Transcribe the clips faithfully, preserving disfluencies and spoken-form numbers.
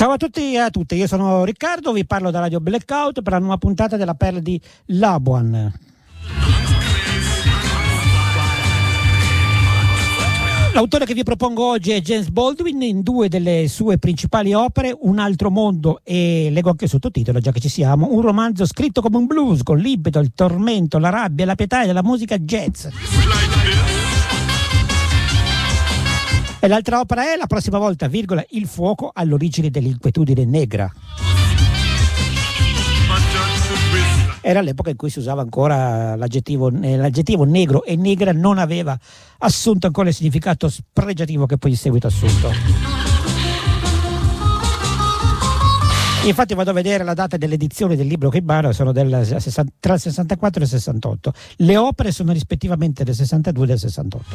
Ciao a tutti e a tutte, io sono Riccardo, vi parlo da Radio Blackout per la nuova puntata della Perla di Labuan. L'autore che vi propongo oggi è James Baldwin, in due delle sue principali opere, Un altro mondo e leggo anche il sottotitolo, già che ci siamo, un romanzo scritto come un blues, con l'impeto, il tormento, la rabbia, la pietà e della musica jazz. E l'altra opera è La prossima volta, virgola, il fuoco all'origine dell'inquietudine negra. Era l'epoca in cui si usava ancora l'aggettivo, l'aggettivo negro, e negra non aveva assunto ancora il significato spregiativo che poi in seguito ha assunto. Infatti vado a vedere la data dell'edizione del libro che imbaro, sono del, tra il sessantaquattro e il sessantotto. Le opere sono rispettivamente del sessantadue e del sessantotto.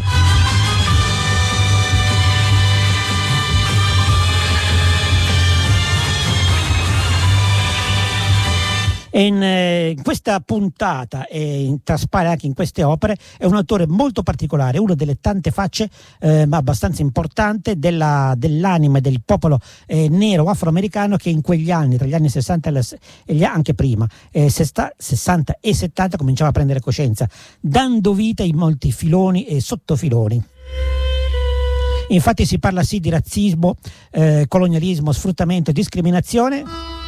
In, eh, in questa puntata e in, traspare anche in queste opere è un autore molto particolare, una delle tante facce eh, ma abbastanza importante della, dell'anima del popolo eh, nero afroamericano che in quegli anni, tra gli anni sessanta e gli, anche prima, eh, sessanta e settanta cominciava a prendere coscienza, dando vita in molti filoni e sottofiloni. Infatti si parla sì di razzismo, eh, colonialismo, sfruttamento e discriminazione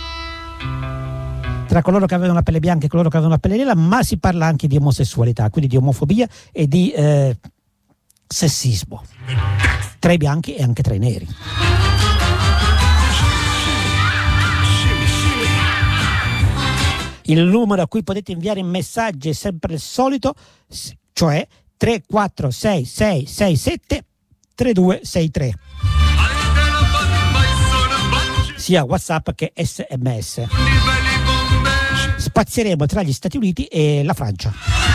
tra coloro che avevano la pelle bianca e coloro che avevano la pelle nera, ma si parla anche di omosessualità, quindi di omofobia e di eh, sessismo tra i bianchi e anche tra i neri. Il numero a cui potete inviare messaggi è sempre il solito, cioè tre quattro sei sei sei sette tre due sei tre, sia WhatsApp che S M S. Spazieremo tra gli Stati Uniti e la Francia.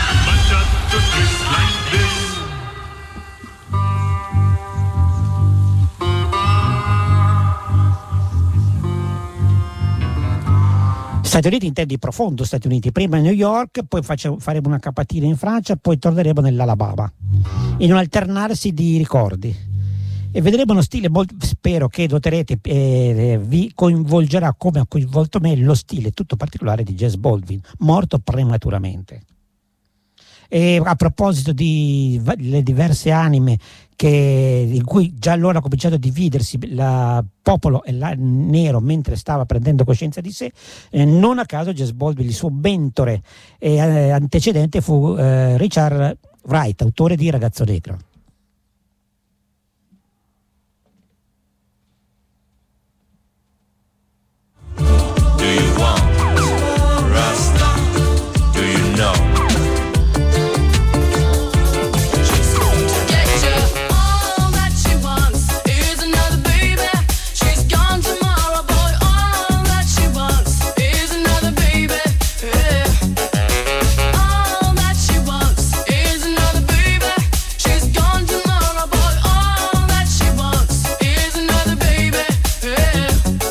Stati Uniti intendi profondo Stati Uniti, prima New York, poi facciamo, faremo una capatina in Francia, poi torneremo nell'Alabama, in un alternarsi di ricordi. E vedremo uno stile molto, spero che noterete, eh, vi coinvolgerà come ha coinvolto me lo stile tutto particolare di James Baldwin, morto prematuramente. E a proposito di le diverse anime che, in cui già allora ha cominciato a dividersi il popolo e la, nero mentre stava prendendo coscienza di sé, eh, non a caso James Baldwin, il suo mentore e eh, antecedente fu eh, Richard Wright, autore di Ragazzo Negro. Do you want Rasta? Do you know? She's going to get you. All that she wants is another baby. She's gone tomorrow, boy. All that she wants is another baby. Yeah. All that she wants is another baby. She's gone tomorrow, boy. All that she wants is another baby. Yeah.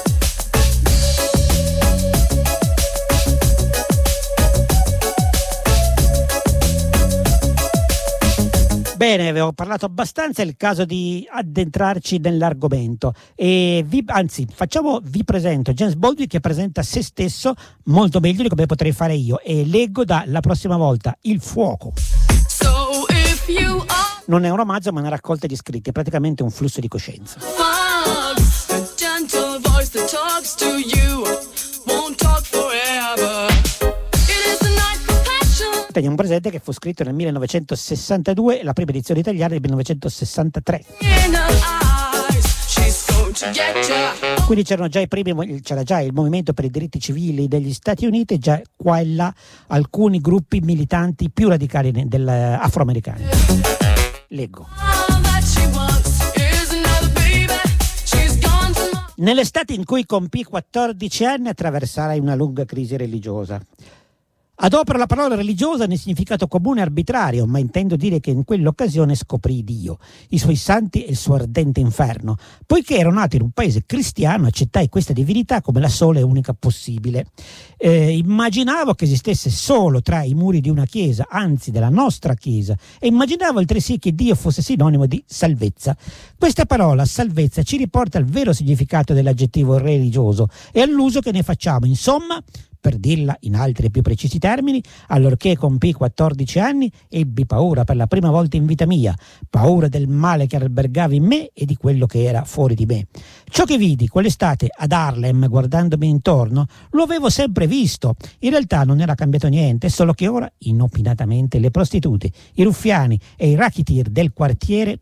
Bene, avevo parlato abbastanza, è il caso di addentrarci nell'argomento e vi, anzi facciamo, vi presento James Baldwin che presenta se stesso molto meglio di come potrei fare io e leggo da La prossima volta, il fuoco. So if you are Non è un romanzo ma una raccolta di scritti, è praticamente un flusso di coscienza. fox, a gentle voice that talks to you won't talk forever. It is the night for passion. Teniamo presente che fu scritto nel millenovecentosessantadue e la prima edizione italiana nel millenovecentosessantatré. In her eyes, she's going to get ya. Quindi c'erano già i primi, c'era già il movimento per i diritti civili degli Stati Uniti e già qua e là alcuni gruppi militanti più radicali del, afroamericani. Leggo. All that she wants is another baby. She's gone tomorrow. Nell'estate in cui compì quattordici anni attraversai una lunga crisi religiosa. Adopero la parola religiosa nel significato comune e arbitrario, ma intendo dire che in quell'occasione scoprì Dio, i suoi santi e il suo ardente inferno. Poiché ero nato in un paese cristiano, accettai questa divinità come la sola e unica possibile. Eh, immaginavo che esistesse solo tra i muri di una chiesa, anzi della nostra chiesa, e immaginavo altresì che Dio fosse sinonimo di salvezza. Questa parola, salvezza, ci riporta al vero significato dell'aggettivo religioso e all'uso che ne facciamo. Insomma, per dirla in altri e più precisi termini, allorché compii quattordici anni, ebbi paura per la prima volta in vita mia, paura del male che albergava in me e di quello che era fuori di me. Ciò che vidi quell'estate ad Harlem, guardandomi intorno, lo avevo sempre visto. In realtà non era cambiato niente, solo che ora, inopinatamente, le prostitute, i ruffiani e i racketeer del quartiere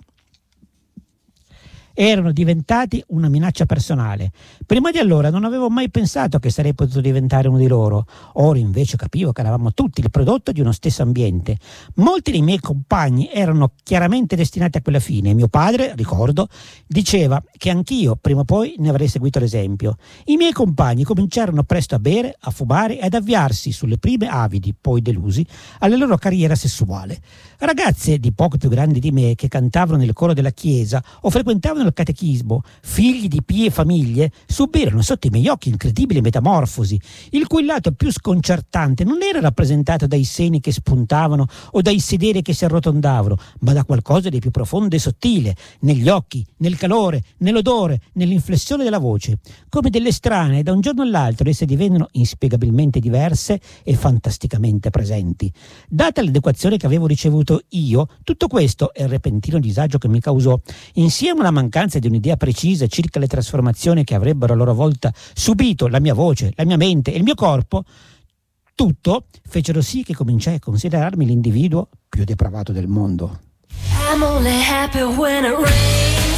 erano diventati una minaccia personale. Prima di allora non avevo mai pensato che sarei potuto diventare uno di loro. Ora invece capivo che eravamo tutti il prodotto di uno stesso ambiente. Molti dei miei compagni erano chiaramente destinati a quella fine. Mio padre, ricordo, diceva che anch'io prima o poi ne avrei seguito l'esempio. I miei compagni cominciarono presto a bere, a fumare e ad avviarsi, sulle prime avidi, poi delusi, alla loro carriera sessuale. Ragazze di poco più grandi di me che cantavano nel coro della chiesa o frequentavano il catechismo, figli di pie famiglie, subirono sotto i miei occhi incredibili metamorfosi, il cui lato più sconcertante non era rappresentato dai seni che spuntavano o dai sederi che si arrotondavano, ma da qualcosa di più profondo e sottile, negli occhi, nel calore, nell'odore, nell'inflessione della voce. Come delle strane, da un giorno all'altro esse divennero inspiegabilmente diverse e fantasticamente presenti. Data l'educazione che avevo ricevuto io, tutto questo e il repentino disagio che mi causò, insieme alla mancanza di un'idea precisa circa le trasformazioni che avrebbero a loro volta subito la mia voce, la mia mente e il mio corpo, tutto fecero sì che cominciai a considerarmi l'individuo più depravato del mondo. I'm only happy when it rains.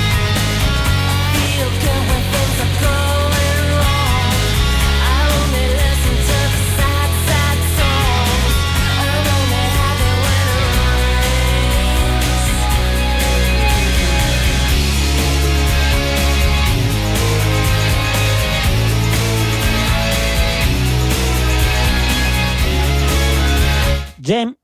Feel good when things are going wrong. I only listen to the sad, sad songs. I'm only happy when it rains. Jam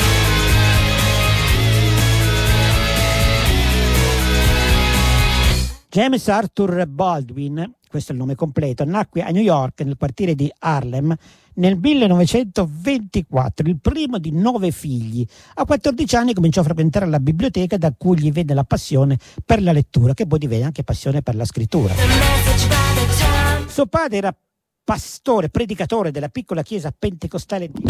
James Arthur Baldwin, questo è il nome completo, nacque a New York nel quartiere di Harlem nel millenovecentoventiquattro, il primo di nove figli. A quattordici anni cominciò a frequentare la biblioteca, da cui gli venne la passione per la lettura, che poi divenne anche passione per la scrittura. Suo padre era pastore, predicatore della piccola chiesa pentecostale di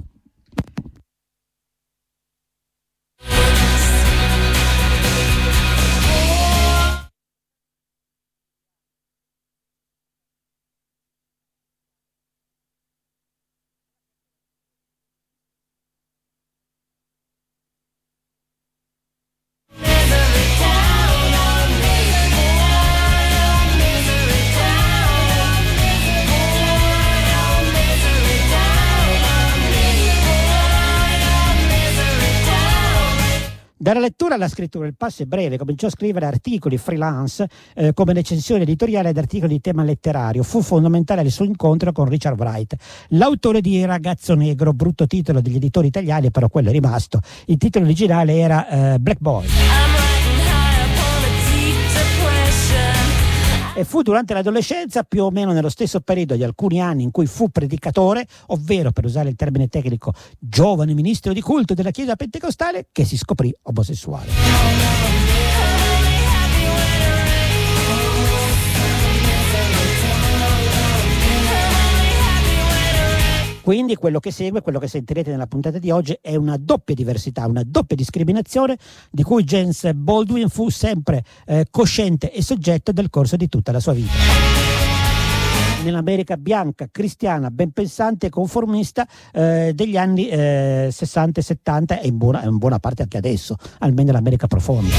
Dalla lettura alla scrittura il passo è breve. Cominciò a scrivere articoli freelance eh, come recensione editoriale ed articoli di tema letterario. Fu fondamentale il suo incontro con Richard Wright, l'autore di Ragazzo Negro, brutto titolo degli editori italiani, però quello è rimasto. Il titolo originale era eh, Black Boy. E fu durante l'adolescenza, più o meno nello stesso periodo di alcuni anni in cui fu predicatore, ovvero, per usare il termine tecnico, giovane ministro di culto della Chiesa pentecostale, che si scoprì omosessuale. Quindi quello che segue, quello che sentirete nella puntata di oggi, è una doppia diversità, una doppia discriminazione di cui James Baldwin fu sempre eh, cosciente e soggetto nel corso di tutta la sua vita. Nell'America bianca, cristiana, ben pensante e conformista eh, degli anni eh, sessanta e settanta e in buona, in buona parte anche adesso, almeno nell'America profonda.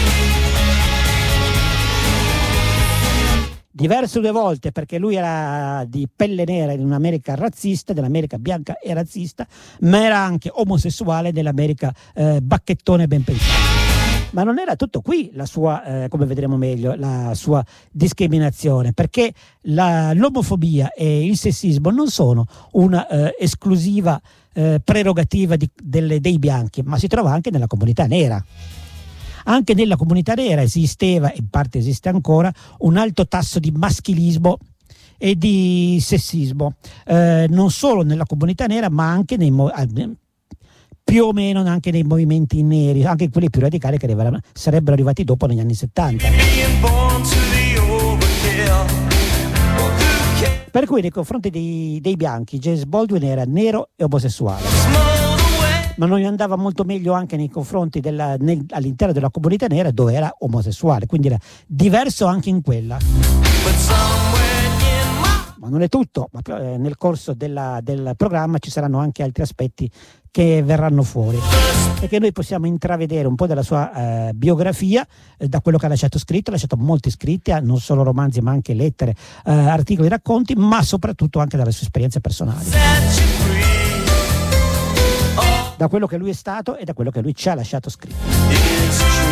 Diverso due volte, perché lui era di pelle nera in un'America razzista, dell'America bianca e razzista, ma era anche omosessuale nell'America eh, bacchettone ben pensato. Ma non era tutto qui la sua, eh, come vedremo meglio, la sua discriminazione, perché la, l'omofobia e il sessismo non sono una eh, esclusiva eh, prerogativa di, delle, dei bianchi, ma si trova anche nella comunità nera. Anche nella comunità nera esisteva, in parte esiste ancora, un alto tasso di maschilismo e di sessismo, eh, non solo nella comunità nera, ma anche nei più o meno anche nei movimenti neri, anche quelli più radicali che arriveranno, sarebbero arrivati dopo negli anni settanta. Per cui nei confronti dei, dei bianchi James Baldwin era nero e omosessuale, ma non gli andava molto meglio anche nei confronti della, nel, all'interno della comunità nera, dove era omosessuale, quindi era diverso anche in quella. Ma non è tutto, ma eh, nel corso della, del programma ci saranno anche altri aspetti che verranno fuori e che noi possiamo intravedere un po' della sua eh, biografia, eh, da quello che ha lasciato scritto. Ha lasciato molti scritti, non solo romanzi ma anche lettere, eh, articoli, racconti, ma soprattutto anche dalle sue esperienze personali, da quello che lui è stato e da quello che lui ci ha lasciato scritto.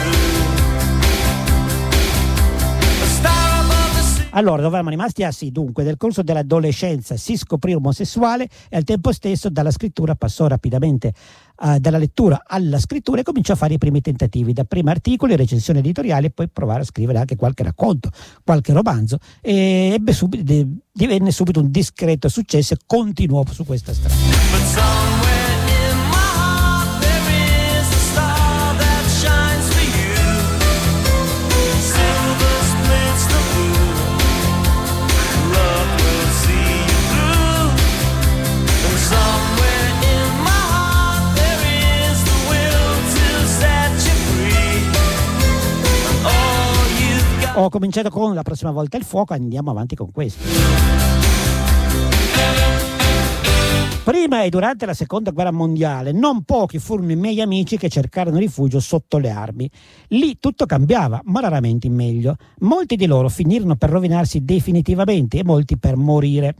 Allora, dove eravamo rimasti? Ah sì, dunque, nel corso dell'adolescenza si scoprì omosessuale e al tempo stesso dalla scrittura passò rapidamente uh, dalla lettura alla scrittura e cominciò a fare i primi tentativi, da prima articoli, recensioni editoriali e poi provare a scrivere anche qualche racconto, qualche romanzo, e ebbe subito, divenne subito un discreto successo e continuò su questa strada. Ho cominciato con La prossima volta il fuoco, andiamo avanti con questo. Prima e durante la seconda guerra mondiale non pochi furono i miei amici che cercarono rifugio sotto le armi. Lì tutto cambiava, ma raramente in meglio. Molti di loro finirono per rovinarsi definitivamente e molti per morire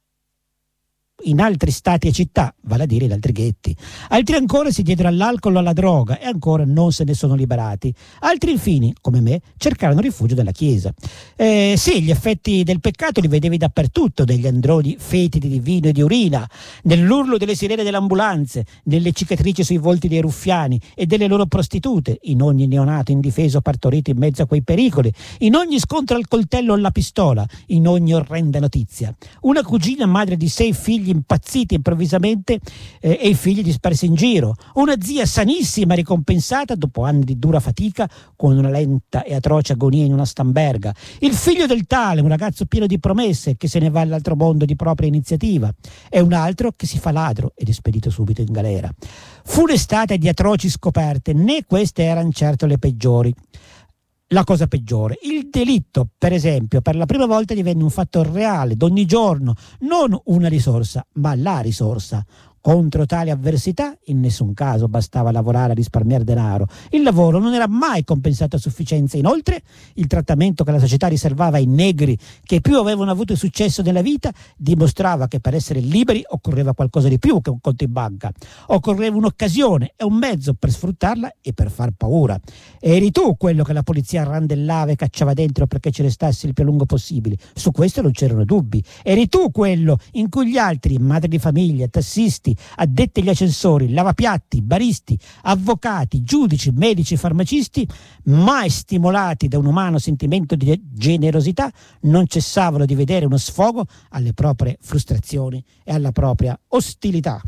in altri stati e città, vale a dire in altri ghetti. Altri ancora si diedero all'alcol o alla droga e ancora non se ne sono liberati. Altri infine, come me, cercarono rifugio nella chiesa. Eh, sì, gli effetti del peccato li vedevi dappertutto, negli androni fetidi di vino e di urina, nell'urlo delle sirene delle ambulanze, nelle cicatrici sui volti dei ruffiani e delle loro prostitute, in ogni neonato indifeso partorito in mezzo a quei pericoli, in ogni scontro al coltello o alla pistola, in ogni orrenda notizia. Una cugina madre di sei figli impazziti improvvisamente eh, e i figli dispersi in giro, una zia sanissima ricompensata dopo anni di dura fatica con una lenta e atroce agonia in una stamberga, il figlio del tale, un ragazzo pieno di promesse che se ne va all'altro mondo di propria iniziativa, e un altro che si fa ladro ed è spedito subito in galera. Fu un'estate di atroci scoperte, né queste erano certo le peggiori. La cosa peggiore, il delitto, per esempio, per la prima volta divenne un fatto reale, d'ogni giorno, non una risorsa, ma la risorsa. Contro tale avversità in nessun caso bastava lavorare a risparmiare denaro. Il lavoro non era mai compensato a sufficienza. Inoltre, il trattamento che la società riservava ai negri che più avevano avuto successo nella vita dimostrava che per essere liberi occorreva qualcosa di più che un conto in banca. Occorreva un'occasione e un mezzo per sfruttarla e per far paura. Eri tu quello che la polizia randellava e cacciava dentro perché ci restassi il più a lungo possibile. Su questo non c'erano dubbi. Eri tu quello in cui gli altri, madri di famiglia, tassisti, addetti agli ascensori, lavapiatti, baristi, avvocati, giudici, medici, farmacisti, mai stimolati da un umano sentimento di generosità, non cessavano di vedere uno sfogo alle proprie frustrazioni e alla propria ostilità.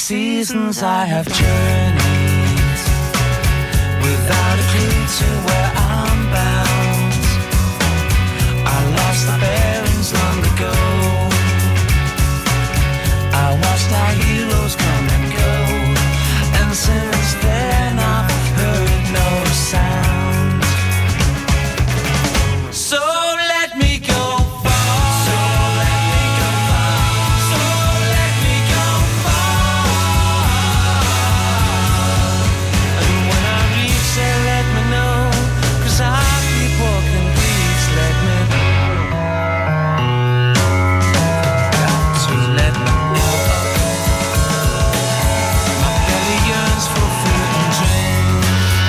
seasons I have journeyed without a clue to where I'm bound. I lost the bearings long ago. I watched our heroes come and go, and since then I've heard no sound. So let me go far. So let me go far. So let me go far. And when I reach there, let me know, 'cause I keep walking, please let me know. Got to let me know. My belly yearns for food and drink,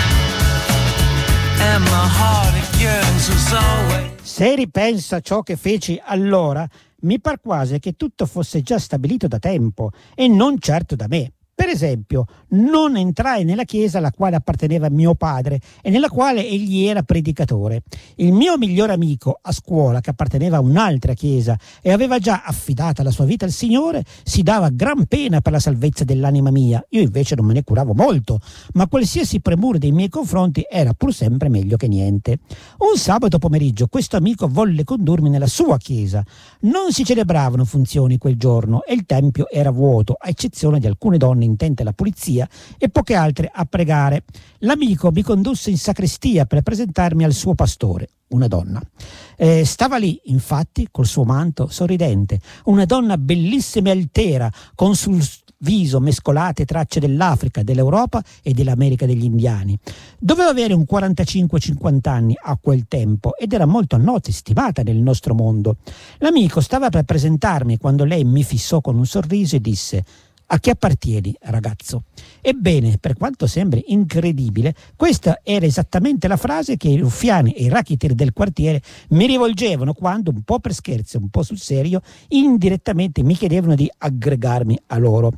and my heart it yearns as always. Se ripenso a ciò che feci allora, mi par quasi che tutto fosse già stabilito da tempo e non certo da me. Per esempio, non entrai nella chiesa alla quale apparteneva mio padre e nella quale egli era predicatore. Il mio migliore amico a scuola, che apparteneva a un'altra chiesa e aveva già affidata la sua vita al Signore, si dava gran pena per la salvezza dell'anima mia. Io invece non me ne curavo molto, ma qualsiasi premura dei miei confronti era pur sempre meglio che niente. Un sabato pomeriggio questo amico volle condurmi nella sua chiesa. Non si celebravano funzioni quel giorno e il tempio era vuoto, a eccezione di alcune donne intente alla pulizia e poche altre a pregare. L'amico mi condusse in sacrestia per presentarmi al suo pastore, una donna. Eh, stava lì, infatti, col suo manto sorridente, una donna bellissima e altera, con sul viso mescolate tracce dell'Africa, dell'Europa e dell'America degli Indiani. Doveva avere un quarantacinque cinquanta anni a quel tempo ed era molto nota e stimata nel nostro mondo. L'amico stava per presentarmi quando lei mi fissò con un sorriso e disse: "A chi appartieni, ragazzo?" Ebbene, per quanto sembri incredibile, questa era esattamente la frase che i ruffiani e i racketeer del quartiere mi rivolgevano quando, un po' per scherzo e un po' sul serio, indirettamente mi chiedevano di aggregarmi a loro.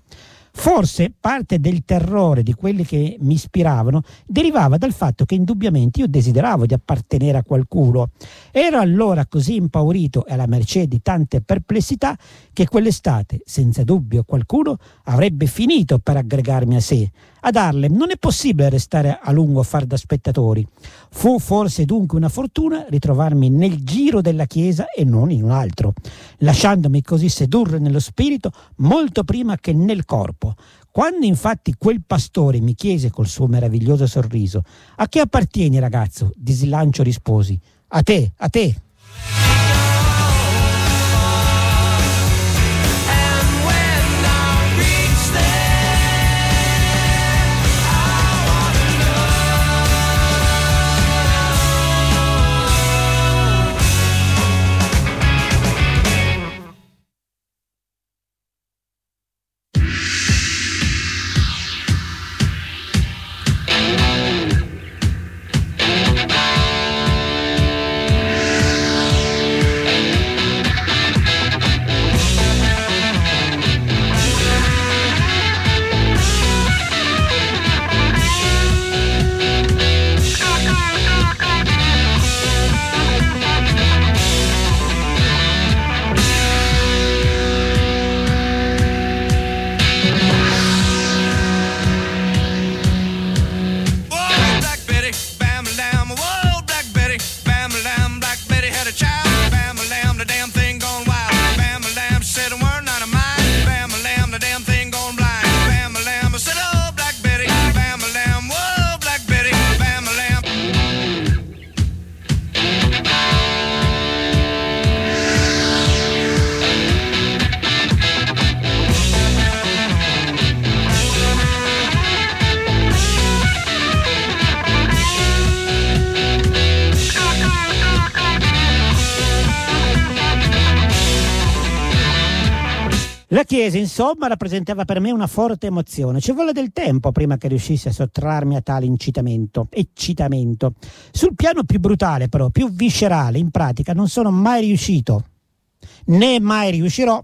Forse parte del terrore di quelli che mi ispiravano derivava dal fatto che indubbiamente io desideravo di appartenere a qualcuno. Ero allora così impaurito e alla mercé di tante perplessità che quell'estate, senza dubbio, qualcuno avrebbe finito per aggregarmi a sé. Ad Harlem non è possibile restare a lungo a far da spettatori. Fu forse dunque una fortuna ritrovarmi nel giro della chiesa e non in un altro, lasciandomi così sedurre nello spirito molto prima che nel corpo. Quando infatti quel pastore mi chiese col suo meraviglioso sorriso: "A chi appartieni, ragazzo?", di slancio risposi: "A te, a te". La chiesa, insomma, rappresentava per me una forte emozione. Ci volle del tempo prima che riuscissi a sottrarmi a tale incitamento, eccitamento. Sul piano più brutale, però, più viscerale, in pratica, non sono mai riuscito, né mai riuscirò,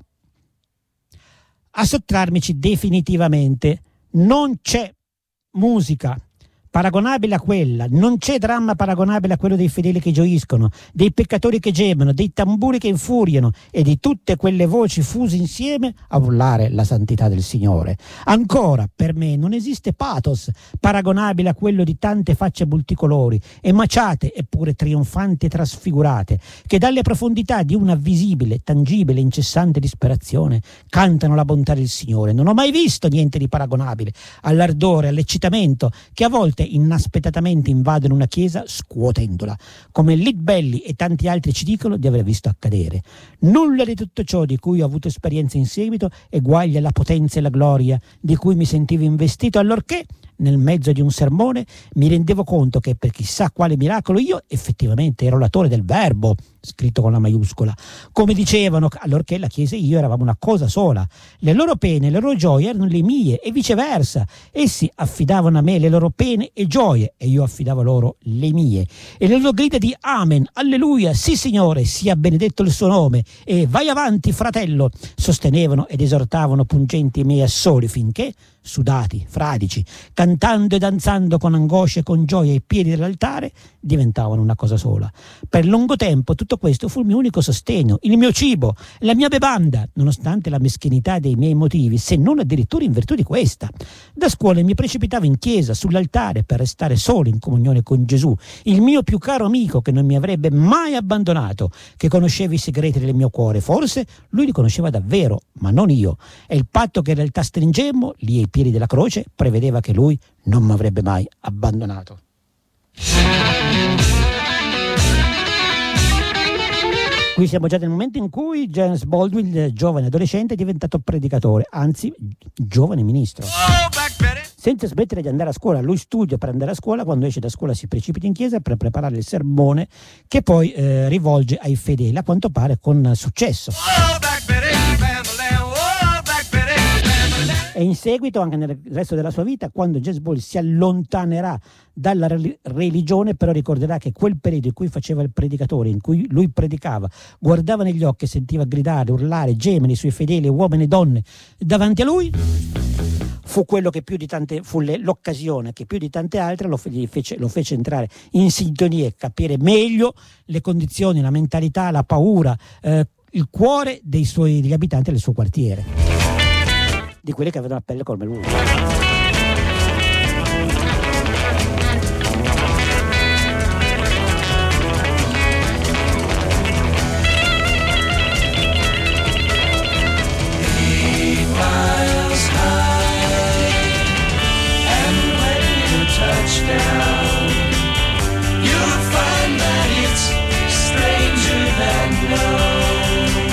a sottrarmici definitivamente. Non c'è musica paragonabile a quella, non c'è dramma paragonabile a quello dei fedeli che gioiscono, dei peccatori che gemono, dei tamburi che infuriano e di tutte quelle voci fuse insieme a urlare la santità del Signore. Ancora, per me non esiste pathos paragonabile a quello di tante facce multicolori, emaciate eppure trionfanti e trasfigurate, che dalle profondità di una visibile, tangibile, incessante disperazione cantano la bontà del Signore. Non ho mai visto niente di paragonabile all'ardore, all'eccitamento che a volte inaspettatamente invadono una chiesa scuotendola, come Litbelli e tanti altri ci dicono di aver visto accadere. Nulla di tutto ciò di cui ho avuto esperienza in seguito eguaglia la potenza e la gloria di cui mi sentivo investito, allorché nel mezzo di un sermone mi rendevo conto che per chissà quale miracolo io effettivamente ero l'autore del verbo, scritto con la maiuscola. Come dicevano, allorché la Chiesa e io eravamo una cosa sola. Le loro pene e le loro gioie erano le mie e viceversa. Essi affidavano a me le loro pene e gioie e io affidavo loro le mie. E le loro grida di Amen, Alleluia, sì Signore, sia benedetto il suo nome e vai avanti fratello, sostenevano ed esortavano pungenti i miei assoli finché, sudati, fradici, cantando e danzando con angoscia e con gioia ai piedi dell'altare, diventavano una cosa sola. Per lungo tempo tutto questo fu il mio unico sostegno, il mio cibo, la mia bevanda, nonostante la meschinità dei miei motivi, se non addirittura in virtù di questa. Da scuola mi precipitavo in chiesa, sull'altare, per restare solo in comunione con Gesù, il mio più caro amico che non mi avrebbe mai abbandonato, che conosceva i segreti del mio cuore. Forse lui li conosceva davvero, ma non io. E il patto che in realtà stringemmo, lì ai piedi della croce, prevedeva che lui non mi avrebbe mai abbandonato. Qui siamo già nel momento in cui James Baldwin, giovane adolescente, è diventato predicatore, anzi giovane ministro. Senza smettere di andare a scuola, lui studia per andare a scuola, quando esce da scuola si precipita in chiesa per preparare il sermone che poi eh, rivolge ai fedeli, a quanto pare con successo. E in seguito, anche nel resto della sua vita, quando James Baldwin si allontanerà dalla religione, però ricorderà che quel periodo in cui faceva il predicatore, in cui lui predicava, guardava negli occhi e sentiva gridare, urlare, gemere i suoi fedeli, uomini e donne davanti a lui, fu quello che più di tante, fu le, l'occasione che più di tante altre lo fece, lo fece entrare in sintonia e capire meglio le condizioni, la mentalità, la paura, eh, il cuore dei suoi, degli abitanti del suo quartiere, di quelli che avevano la pelle come lui. Touchdown, you'll find that it's stranger than known.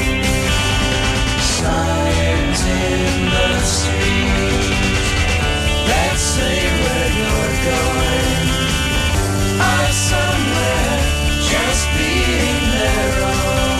Signs in the street that say where you're going are somewhere just being their own.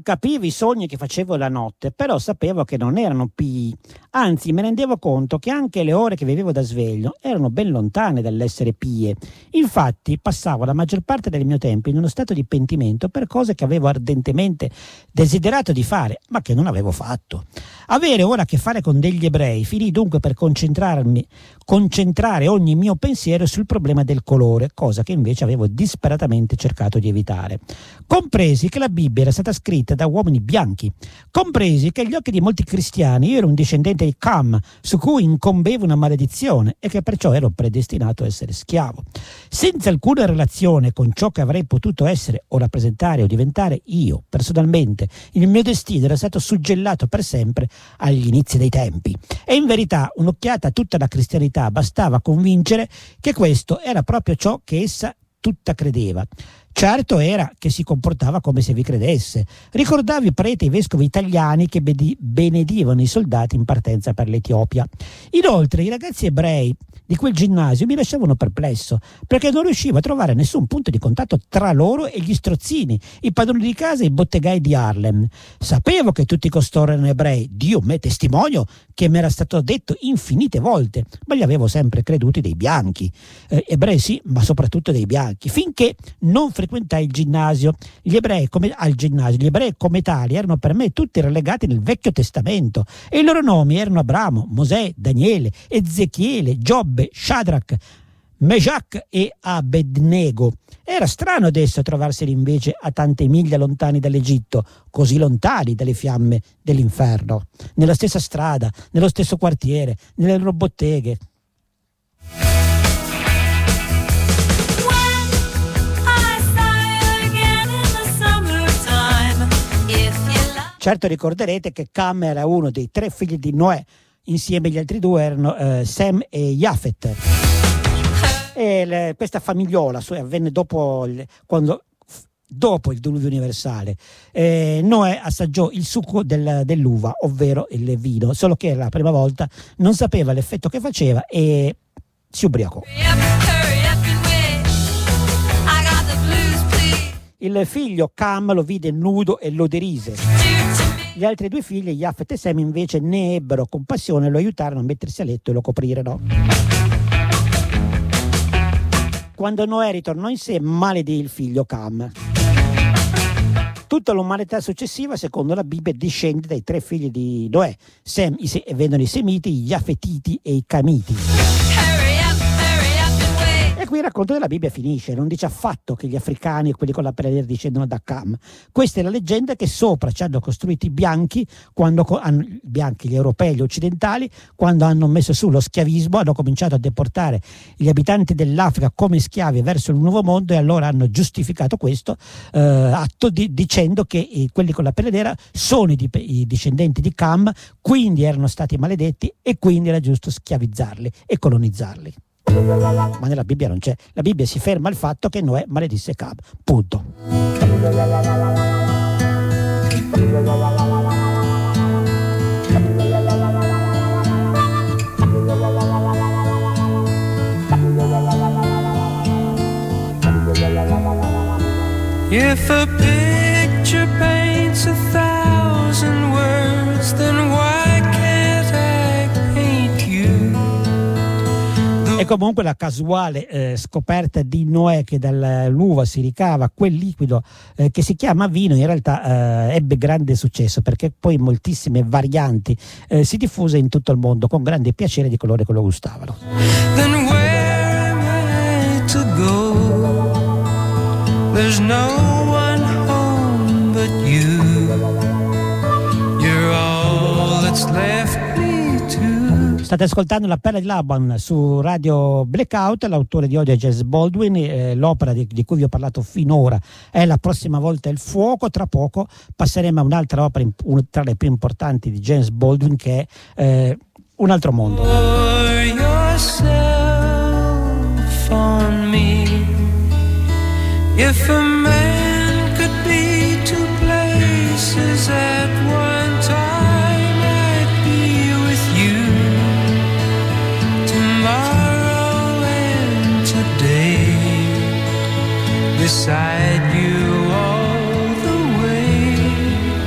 Non capivo i sogni che facevo la notte, però sapevo che non erano pii. Anzi, mi rendevo conto che anche le ore che vivevo da sveglio erano ben lontane dall'essere pie. Infatti, passavo la maggior parte del mio tempo in uno stato di pentimento per cose che avevo ardentemente desiderato di fare, ma che non avevo fatto. Avere ora a che fare con degli ebrei finì dunque per concentrarmi, concentrare ogni mio pensiero sul problema del colore, cosa che invece avevo disperatamente cercato di evitare. Compresi che la Bibbia era stata scritta da uomini bianchi. Compresi che agli occhi di molti cristiani io ero un discendente di Cam, su cui incombeva una maledizione e che perciò ero predestinato a essere schiavo. Senza alcuna relazione con ciò che avrei potuto essere o rappresentare o diventare io, personalmente, il mio destino era stato suggellato per sempre agli inizi dei tempi. E in verità un'occhiata a tutta la cristianità bastava a convincere che questo era proprio ciò che essa tutta credeva. Certo era che si comportava come se vi credesse. Ricordavo i preti e i vescovi italiani che benedivano i soldati in partenza per l'Etiopia. Inoltre i ragazzi ebrei di quel ginnasio mi lasciavano perplesso, perché non riuscivo a trovare nessun punto di contatto tra loro e gli strozzini, i padroni di casa e i bottegai di Harlem. Sapevo che tutti costoro erano ebrei, Dio me testimonio che mi era stato detto infinite volte, ma li avevo sempre creduti dei bianchi. Eh, ebrei sì, ma soprattutto dei bianchi, finché non frequentai il ginnasio. Gli ebrei come, al ginnasio, gli ebrei come tali erano per me tutti relegati nel Vecchio Testamento e i loro nomi erano Abramo, Mosè, Daniele, Ezechiele, Giobbe, Shadrach, Meshach e Abednego. Era strano adesso trovarseli invece a tante miglia lontani dall'Egitto, così lontani dalle fiamme dell'inferno, nella stessa strada, nello stesso quartiere, nelle loro botteghe. Certo ricorderete che Cam era uno dei tre figli di Noè, insieme agli altri due erano eh, Sem e Yafet. E le, questa famigliola avvenne dopo il, quando, dopo il diluvio universale. Eh, Noè assaggiò il succo del, dell'uva, ovvero il vino, solo che la prima volta non sapeva l'effetto che faceva e si ubriacò. Il figlio Cam lo vide nudo e lo derise. Gli altri due figli, Yafet e Sem, invece ne ebbero compassione e lo aiutarono a mettersi a letto e lo coprirono. Quando Noè ritornò in sé, maledì il figlio Cam. Tutta l'umanità successiva, secondo la Bibbia, discende dai tre figli di Noè. Sem, i se- vengono i Semiti, gli Yafetiti e i Camiti. E qui il racconto della Bibbia finisce, non dice affatto che gli africani e quelli con la pelle nera discendono da Cam. Questa è la leggenda che sopra ci hanno costruito i bianchi, quando hanno, i bianchi, gli europei, gli occidentali, quando hanno messo su lo schiavismo, hanno cominciato a deportare gli abitanti dell'Africa come schiavi verso il nuovo mondo e allora hanno giustificato questo eh, atto di, dicendo che eh, quelli con la pelle nera sono i, di, i discendenti di Cam, quindi erano stati maledetti e quindi era giusto schiavizzarli e colonizzarli. Ma nella Bibbia non c'è. La Bibbia si ferma al fatto che Noè maledisse Cam. Punto. If a picture paints a thousand words, then why can't I paint you? E comunque la casuale eh, scoperta di Noè che dall'uva si ricava quel liquido eh, che si chiama vino in realtà eh, ebbe grande successo, perché poi moltissime varianti eh, si diffuse in tutto il mondo con grande piacere di coloro che lo gustavano. Then where am I to go? There's no one home but you. You're all that's left me to. State ascoltando La Perla di Laban su Radio Blackout. L'autore di oggi è James Baldwin. Eh, l'opera di, di cui vi ho parlato finora è La prossima volta il fuoco. Tra poco passeremo a un'altra opera, una tra le più importanti di James Baldwin, che è eh, Un altro mondo. Pour yourself on me. If a man could be two places at one time, I'd be with you tomorrow and today, beside you all the way.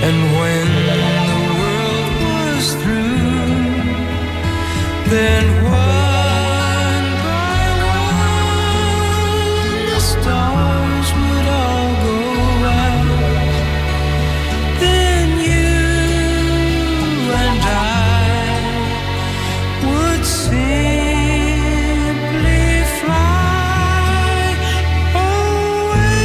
And when the world was through, then one by one the stars would all go out. Then you and I would simply fly away.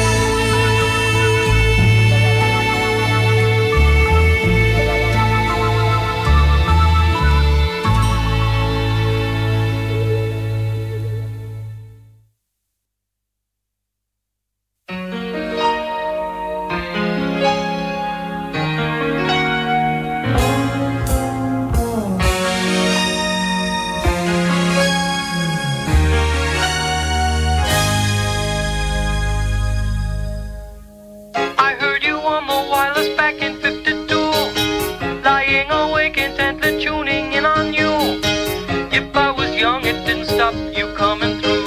I heard you on the wireless back in fifty-two, lying awake intently tuning in on you. If I was young, it didn't stop you coming through.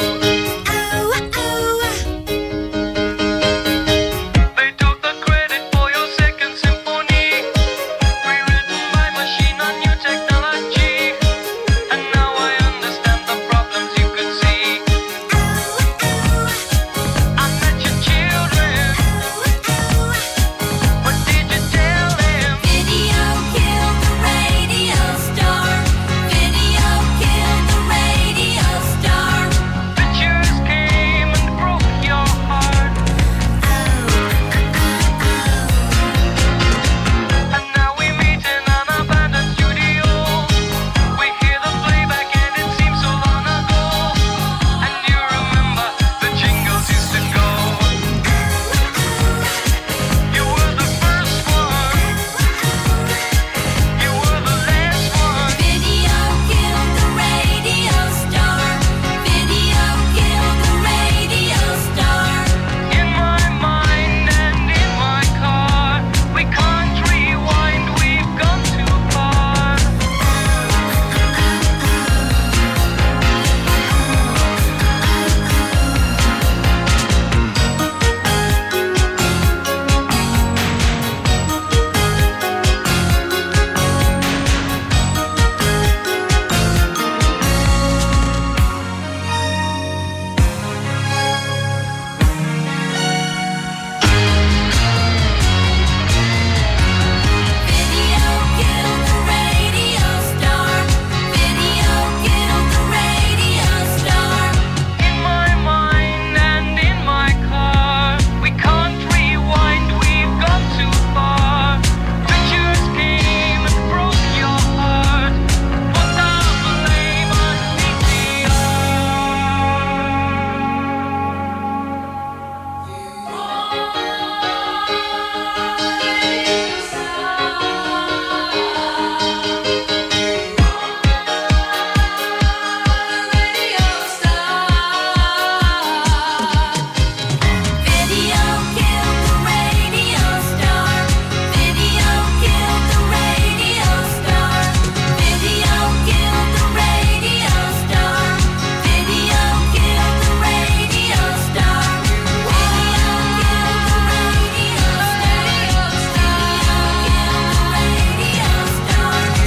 They took the credit for your second symphony, rewritten by machine on new technology. And now I understand the problems you could see. I met your children. What did you tell them? Video killed the radio star. Video killed the radio star. Pictures came and broke your heart. And now we meet in an abandoned studio. We hear the playback and it seems so long ago. And you remember the jingles used to go. You were the first one. You were the last one. Video killed the radio star. Video killed the radio star. In my mind and in my car, we can't rewind, we've gone too far. Video killed the radio star. Video killed the radio star. In my mind and in my car, we can't rewind, we've gone too far. Pictures came and broke your heart. Put the blame on V C Video killed the radio star. Video killed the radio star. Video killed the radio star. Video killed the radio star. Video killed the radio star. Video killed the radio star.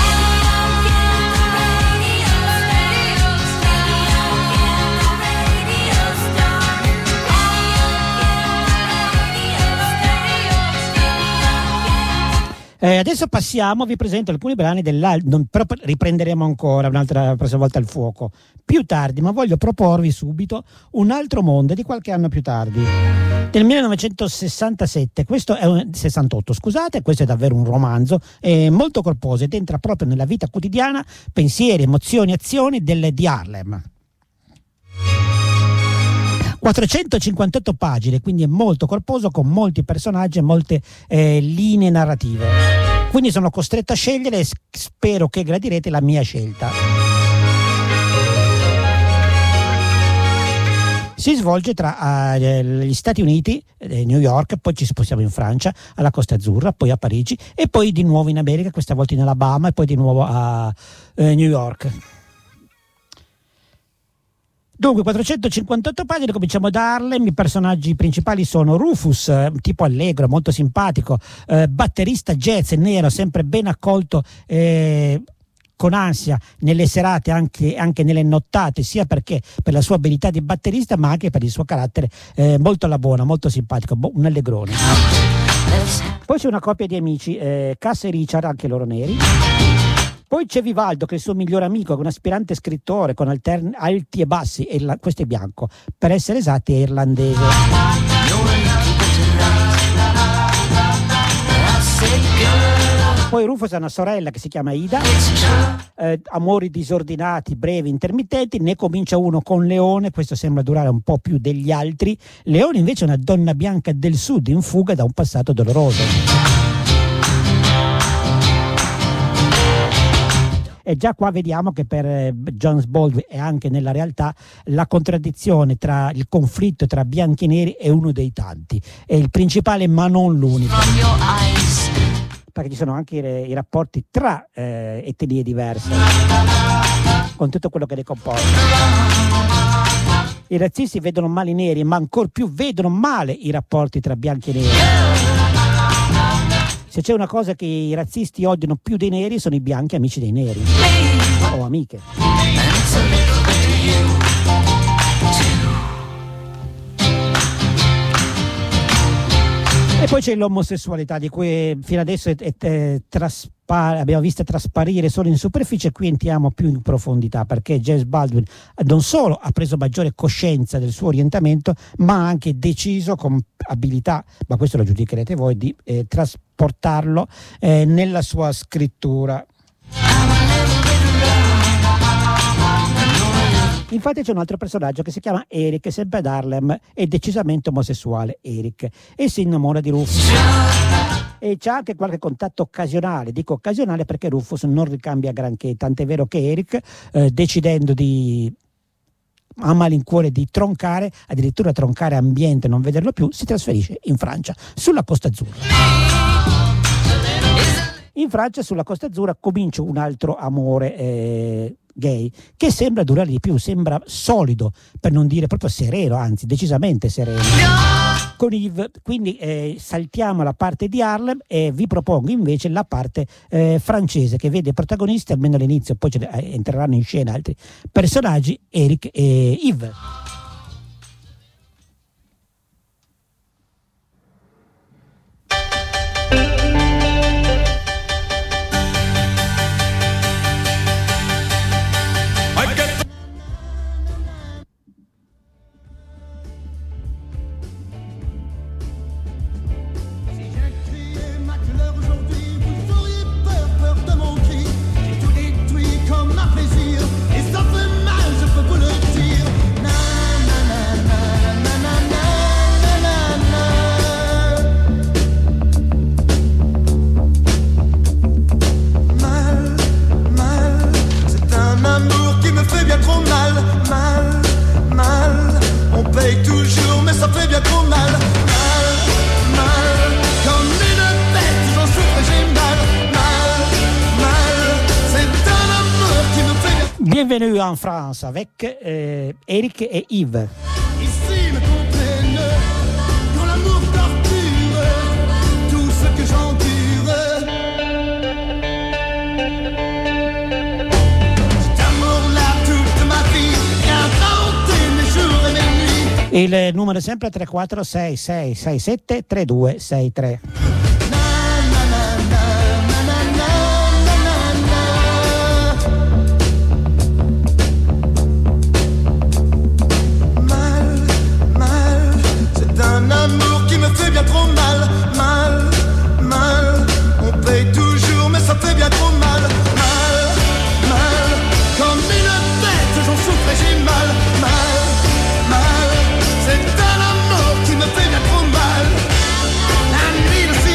Eh, adesso passiamo, vi presento alcuni brani dell'album, però riprenderemo ancora un'altra prossima volta il fuoco più tardi, ma voglio proporvi subito Un altro mondo di qualche anno più tardi, del millenovecentosessantasette. Questo è un sessantotto, scusate, questo è davvero un romanzo, è molto corposo ed entra proprio nella vita quotidiana, pensieri, emozioni, azioni delle di Harlem. quattrocentocinquantotto pagine, quindi è molto corposo, con molti personaggi e molte eh, linee narrative. Quindi sono costretto a scegliere e spero che gradirete la mia scelta. Si svolge tra eh, gli Stati Uniti, eh, New York, poi ci spostiamo in Francia, alla Costa Azzurra, poi a Parigi e poi di nuovo in America, questa volta in Alabama e poi di nuovo a eh, New York. Dunque, quattrocentocinquantotto pagine, cominciamo da Harlem. I personaggi principali sono Rufus, eh, un tipo allegro, molto simpatico, eh, batterista jazz nero, sempre ben accolto, eh, con ansia nelle serate, anche, anche nelle nottate, sia perché per la sua abilità di batterista, ma anche per il suo carattere eh, molto alla buona, molto simpatico, bo- un allegrone. Poi c'è una coppia di amici, eh, Cass e Richard, anche loro neri. Poi c'è Vivaldo, che è il suo migliore amico, che è un aspirante scrittore con alterni, alti e bassi, e la, questo è bianco, per essere esatti è irlandese. Poi Rufus ha una sorella che si chiama Ida, eh, amori disordinati, brevi, intermittenti. Ne comincia uno con Leone, questo sembra durare un po' più degli altri. Leone invece è una donna bianca del sud in fuga da un passato doloroso. E già qua vediamo che per eh, James Baldwin e anche nella realtà la contraddizione tra il conflitto tra bianchi e neri è uno dei tanti, è il principale ma non l'unico, perché ci sono anche i, i rapporti tra eh, etnie diverse, con tutto quello che ne comporta. I razzisti vedono male i neri, ma ancor più vedono male i rapporti tra bianchi e neri. Se c'è una cosa che i razzisti odiano più dei neri, sono i bianchi amici dei neri o amiche. E poi c'è l'omosessualità, di cui fino adesso è, è, è traspa- abbiamo visto trasparire solo in superficie. Qui entriamo più in profondità, perché James Baldwin non solo ha preso maggiore coscienza del suo orientamento, ma ha anche deciso con abilità, ma questo lo giudicherete voi, di eh, trasportarlo eh, nella sua scrittura. Infatti c'è un altro personaggio che si chiama Eric, sempre ad Harlem, è decisamente omosessuale Eric, e si innamora di Rufus. E c'è anche qualche contatto occasionale, dico occasionale perché Rufus non ricambia granché, tant'è vero che Eric, eh, decidendo di a malincuore di troncare, addirittura troncare ambiente, non vederlo più, si trasferisce in Francia, sulla Costa Azzurra. In Francia, sulla Costa Azzurra, comincia un altro amore eh, gay, che sembra durare di più, sembra solido, per non dire proprio sereno, anzi decisamente sereno, con Yves. Quindi eh, saltiamo la parte di Harlem e vi propongo invece la parte eh, francese, che vede protagonisti, almeno all'inizio, poi ce ne, eh, entreranno in scena altri personaggi, Eric e Yves. Bienvenue en France avec euh, Eric et Yves. Ici me comprennent quand l'amour torture tout ce que j'endure. Cet amour-là toute ma vie et inventé mes jours et mes nuits. Il numero è sempre tre quattro sei sei sei sette tre due sei tre. Un amour qui me fait bien trop mal, mal, mal. On paye toujours mais ça fait bien trop mal, mal, mal. Comme une bête j'en souffre et j'ai mal, mal, mal. C'est un amour qui me fait bien trop mal. La nuit le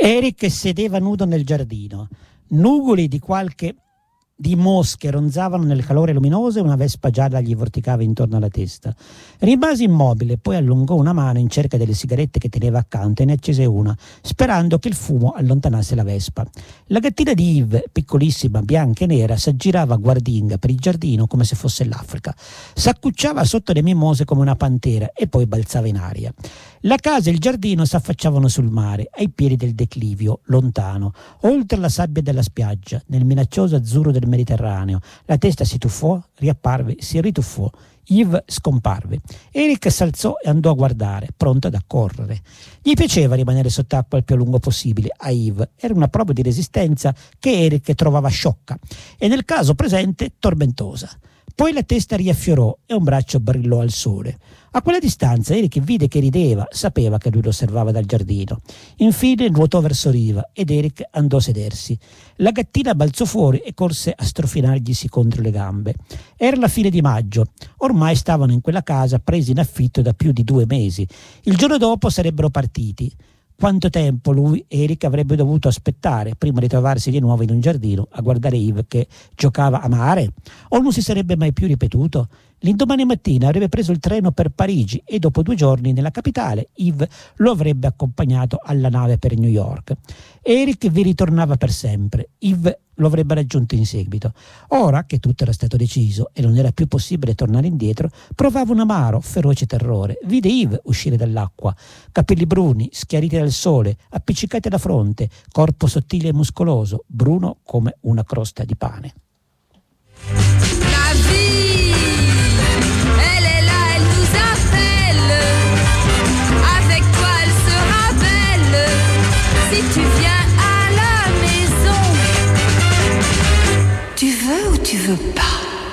Eric sedeva nudo nel giardino. Nugoli di qualche di mosche ronzavano nel calore luminoso e una vespa gialla gli vorticava intorno alla testa. Rimase immobile, poi allungò una mano in cerca delle sigarette che teneva accanto e ne accese una, sperando che il fumo allontanasse la vespa. La gattina di Yves, piccolissima, bianca e nera, s'aggirava guardinga per il giardino come se fosse l'Africa. S'accucciava sotto le mimose come una pantera e poi balzava in aria. La casa e il giardino s'affacciavano sul mare, ai piedi del declivio, lontano, oltre la sabbia della spiaggia, nel minaccioso azzurro del Mediterraneo. La testa si tuffò, riapparve, si rituffò. Yves scomparve. Eric s'alzò e andò a guardare, pronto ad accorrere. Gli piaceva rimanere sott'acqua il più a lungo possibile. A Yves era una prova di resistenza che Eric trovava sciocca e nel caso presente tormentosa. Poi la testa riaffiorò e un braccio brillò al sole. A quella distanza Eric vide che rideva, sapeva che lui lo osservava dal giardino. Infine nuotò verso riva ed Eric andò a sedersi. La gattina balzò fuori e corse a strofinarglisi contro le gambe. Era la fine di maggio. Ormai stavano in quella casa presi in affitto da più di due mesi. Il giorno dopo sarebbero partiti. Quanto tempo lui, Eric, avrebbe dovuto aspettare prima di trovarsi di nuovo in un giardino a guardare Yves che giocava a mare? O non si sarebbe mai più ripetuto? L'indomani mattina avrebbe preso il treno per Parigi e dopo due giorni nella capitale Yves lo avrebbe accompagnato alla nave per New York. Eric vi ritornava per sempre. Yves lo avrebbe raggiunto in seguito. Ora che tutto era stato deciso e non era più possibile tornare indietro, provava un amaro, feroce terrore. Vide Yves uscire dall'acqua, capelli bruni, schiariti dal sole, appiccicati alla fronte, corpo sottile e muscoloso, bruno come una crosta di pane. La vie, elle est là, elle nous appelle. Avec toi, elle sera belle. Si tu viens à la maison, tu veux ou tu veux pas?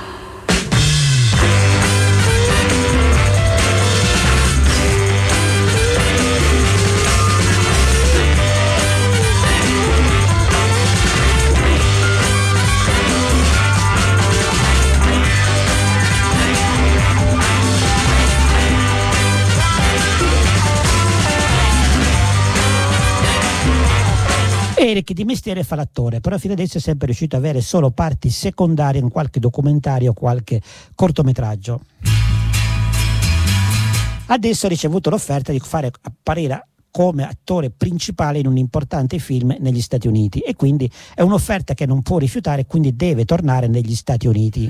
Eric di mestiere fa l'attore, però fino adesso è sempre riuscito ad avere solo parti secondarie in qualche documentario o qualche cortometraggio. Adesso ha ricevuto l'offerta di fare apparire come attore principale in un importante film negli Stati Uniti e quindi è un'offerta che non può rifiutare, quindi deve tornare negli Stati Uniti.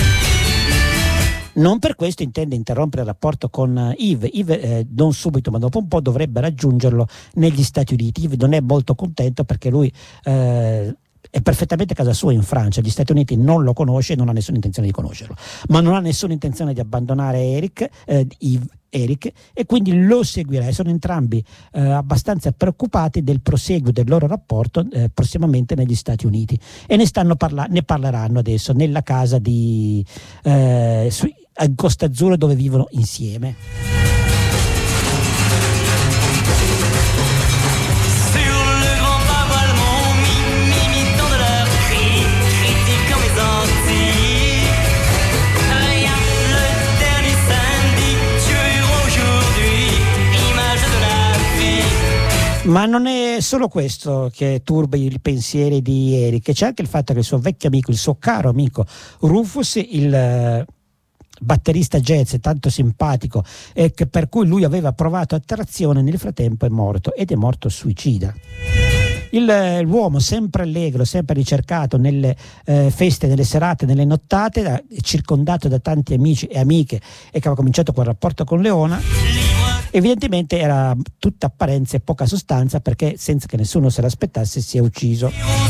Non per questo intende interrompere il rapporto con Yves. Yves eh, non subito ma dopo un po' dovrebbe raggiungerlo negli Stati Uniti. Yves non è molto contento perché lui eh, è perfettamente a casa sua in Francia. Gli Stati Uniti non lo conosce e non ha nessuna intenzione di conoscerlo, ma non ha nessuna intenzione di abbandonare Eric, eh, Yves, Eric e quindi lo seguirà e sono entrambi eh, abbastanza preoccupati del proseguo del loro rapporto eh, prossimamente negli Stati Uniti e ne, stanno parla- ne parleranno adesso nella casa di eh, su- a Costa Azzurra dove vivono insieme. Ma non è solo questo che turba i pensieri di Eric, c'è anche il fatto che il suo vecchio amico, il suo caro amico Rufus, il batterista jazz tanto simpatico e che per cui lui aveva provato attrazione, nel frattempo è morto ed è morto suicida. Il, l'uomo sempre allegro, sempre ricercato nelle eh, feste, nelle serate, nelle nottate, da, circondato da tanti amici e amiche e che aveva cominciato quel rapporto con Leona, evidentemente era tutta apparenza e poca sostanza perché senza che nessuno se l'aspettasse si è ucciso.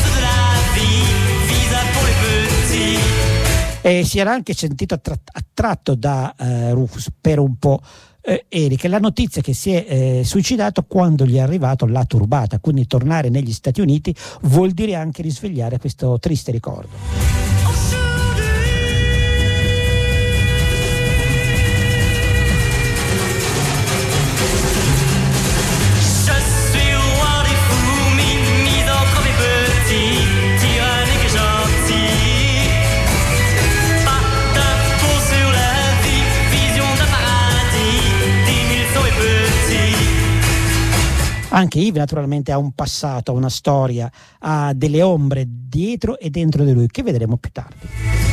E si era anche sentito attrat- attratto da eh, Rufus per un po'. Eh, Eric, la notizia che si è eh, suicidato quando gli è arrivato l'ha turbata, quindi tornare negli Stati Uniti vuol dire anche risvegliare questo triste ricordo. Anche Yves naturalmente ha un passato, ha una storia, ha delle ombre dietro e dentro di lui che vedremo più tardi.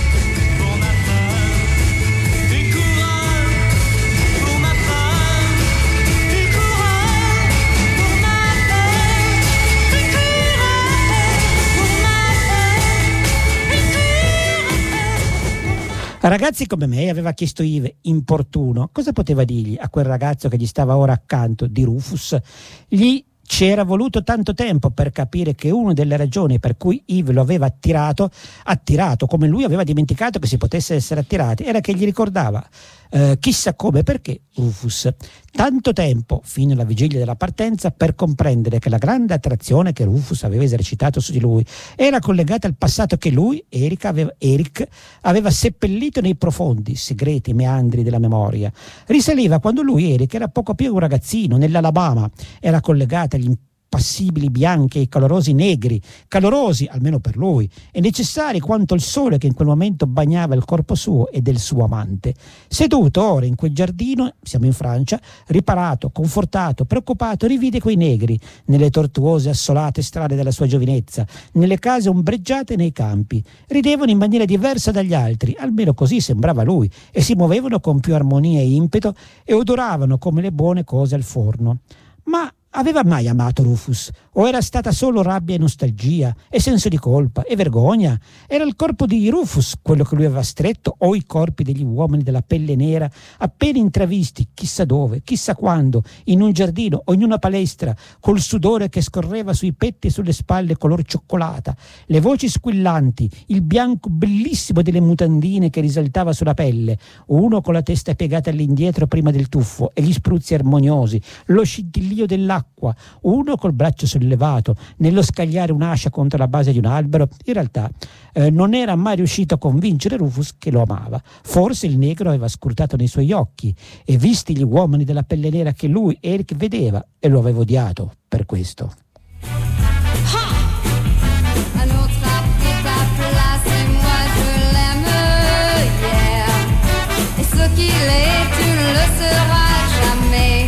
Ragazzi come me, aveva chiesto Yves, importuno, cosa poteva dirgli a quel ragazzo che gli stava ora accanto di Rufus? Gli c'era voluto tanto tempo per capire che una delle ragioni per cui Yves lo aveva attirato, attirato come lui aveva dimenticato che si potesse essere attirati, era che gli ricordava eh, chissà come, perché Rufus. Tanto tempo, fino alla vigilia della partenza, per comprendere che la grande attrazione che Rufus aveva esercitato su di lui era collegata al passato che lui, Eric, aveva, Eric, aveva seppellito nei profondi, segreti meandri della memoria. Risaliva quando lui, Eric, era poco più un ragazzino, nell'Alabama, era collegata agli impassibili bianchi e ai calorosi negri, calorosi almeno per lui, e necessari quanto il sole che in quel momento bagnava il corpo suo e del suo amante. Seduto ora in quel giardino, siamo in Francia, riparato, confortato, preoccupato, rivide quei negri nelle tortuose assolate strade della sua giovinezza, nelle case ombreggiate nei campi. Ridevano in maniera diversa dagli altri, almeno così sembrava lui, e si muovevano con più armonia e impeto e odoravano come le buone cose al forno. Ma aveva mai amato Rufus? O era stata solo rabbia e nostalgia, e senso di colpa, e vergogna? Era il corpo di Rufus quello che lui aveva stretto, o i corpi degli uomini della pelle nera, appena intravisti, chissà dove, chissà quando, in un giardino o in una palestra, col sudore che scorreva sui petti e sulle spalle color cioccolata, le voci squillanti, il bianco bellissimo delle mutandine che risaltava sulla pelle, uno con la testa piegata all'indietro prima del tuffo e gli spruzzi armoniosi, lo scintillio dell'acqua, uno col braccio sollevato nello scagliare un'ascia contro la base di un albero. In realtà eh, non era mai riuscito a convincere Rufus che lo amava. Forse il negro aveva scrutato nei suoi occhi e visti gli uomini della pelle nera che lui, Eric, vedeva, e lo aveva odiato per questo. Un autre a pris ta place et moi je l'aime, yeah. Et ce qu'il est, tu ne le seras jamais.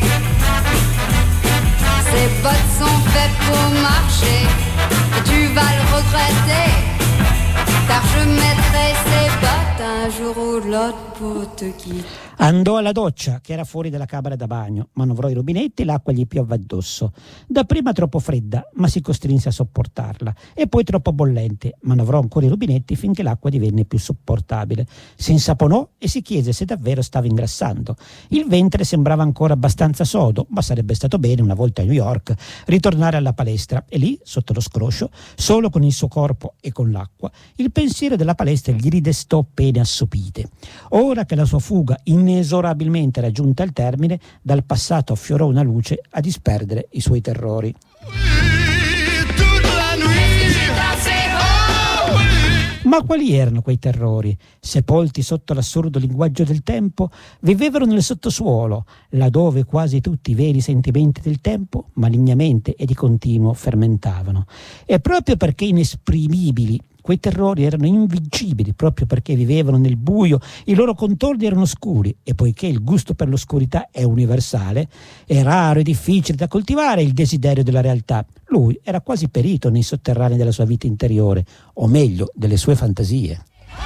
Ses bottes sont faites pour marcher et tu vas le regretter. Car je mettrai ses bottes un jour ou l'autre pour te quitter. Andò alla doccia, che era fuori dalla camera da bagno, manovrò i rubinetti e l'acqua gli piovve addosso. Dapprima troppo fredda, ma si costrinse a sopportarla, e poi troppo bollente, manovrò ancora i rubinetti finché l'acqua divenne più sopportabile. Si insaponò e si chiese se davvero stava ingrassando. Il ventre sembrava ancora abbastanza sodo, ma sarebbe stato bene, una volta a New York, ritornare alla palestra, e lì, sotto lo scroscio, solo con il suo corpo e con l'acqua, il pensiero della palestra gli ridestò pene assopite. Ora che la sua fuga inesorabilmente era giunta al termine, dal passato affiorò una luce a disperdere i suoi terrori. Ma quali erano quei terrori? Sepolti sotto l'assurdo linguaggio del tempo, vivevano nel sottosuolo, laddove quasi tutti i veri sentimenti del tempo malignamente e di continuo fermentavano. E proprio perché inesprimibili, quei terrori erano invincibili, proprio perché vivevano nel buio, i loro contorni erano scuri, e poiché il gusto per l'oscurità è universale, è raro e difficile da coltivare il desiderio della realtà. Lui era quasi perito nei sotterranei della sua vita interiore, o meglio, delle sue fantasie.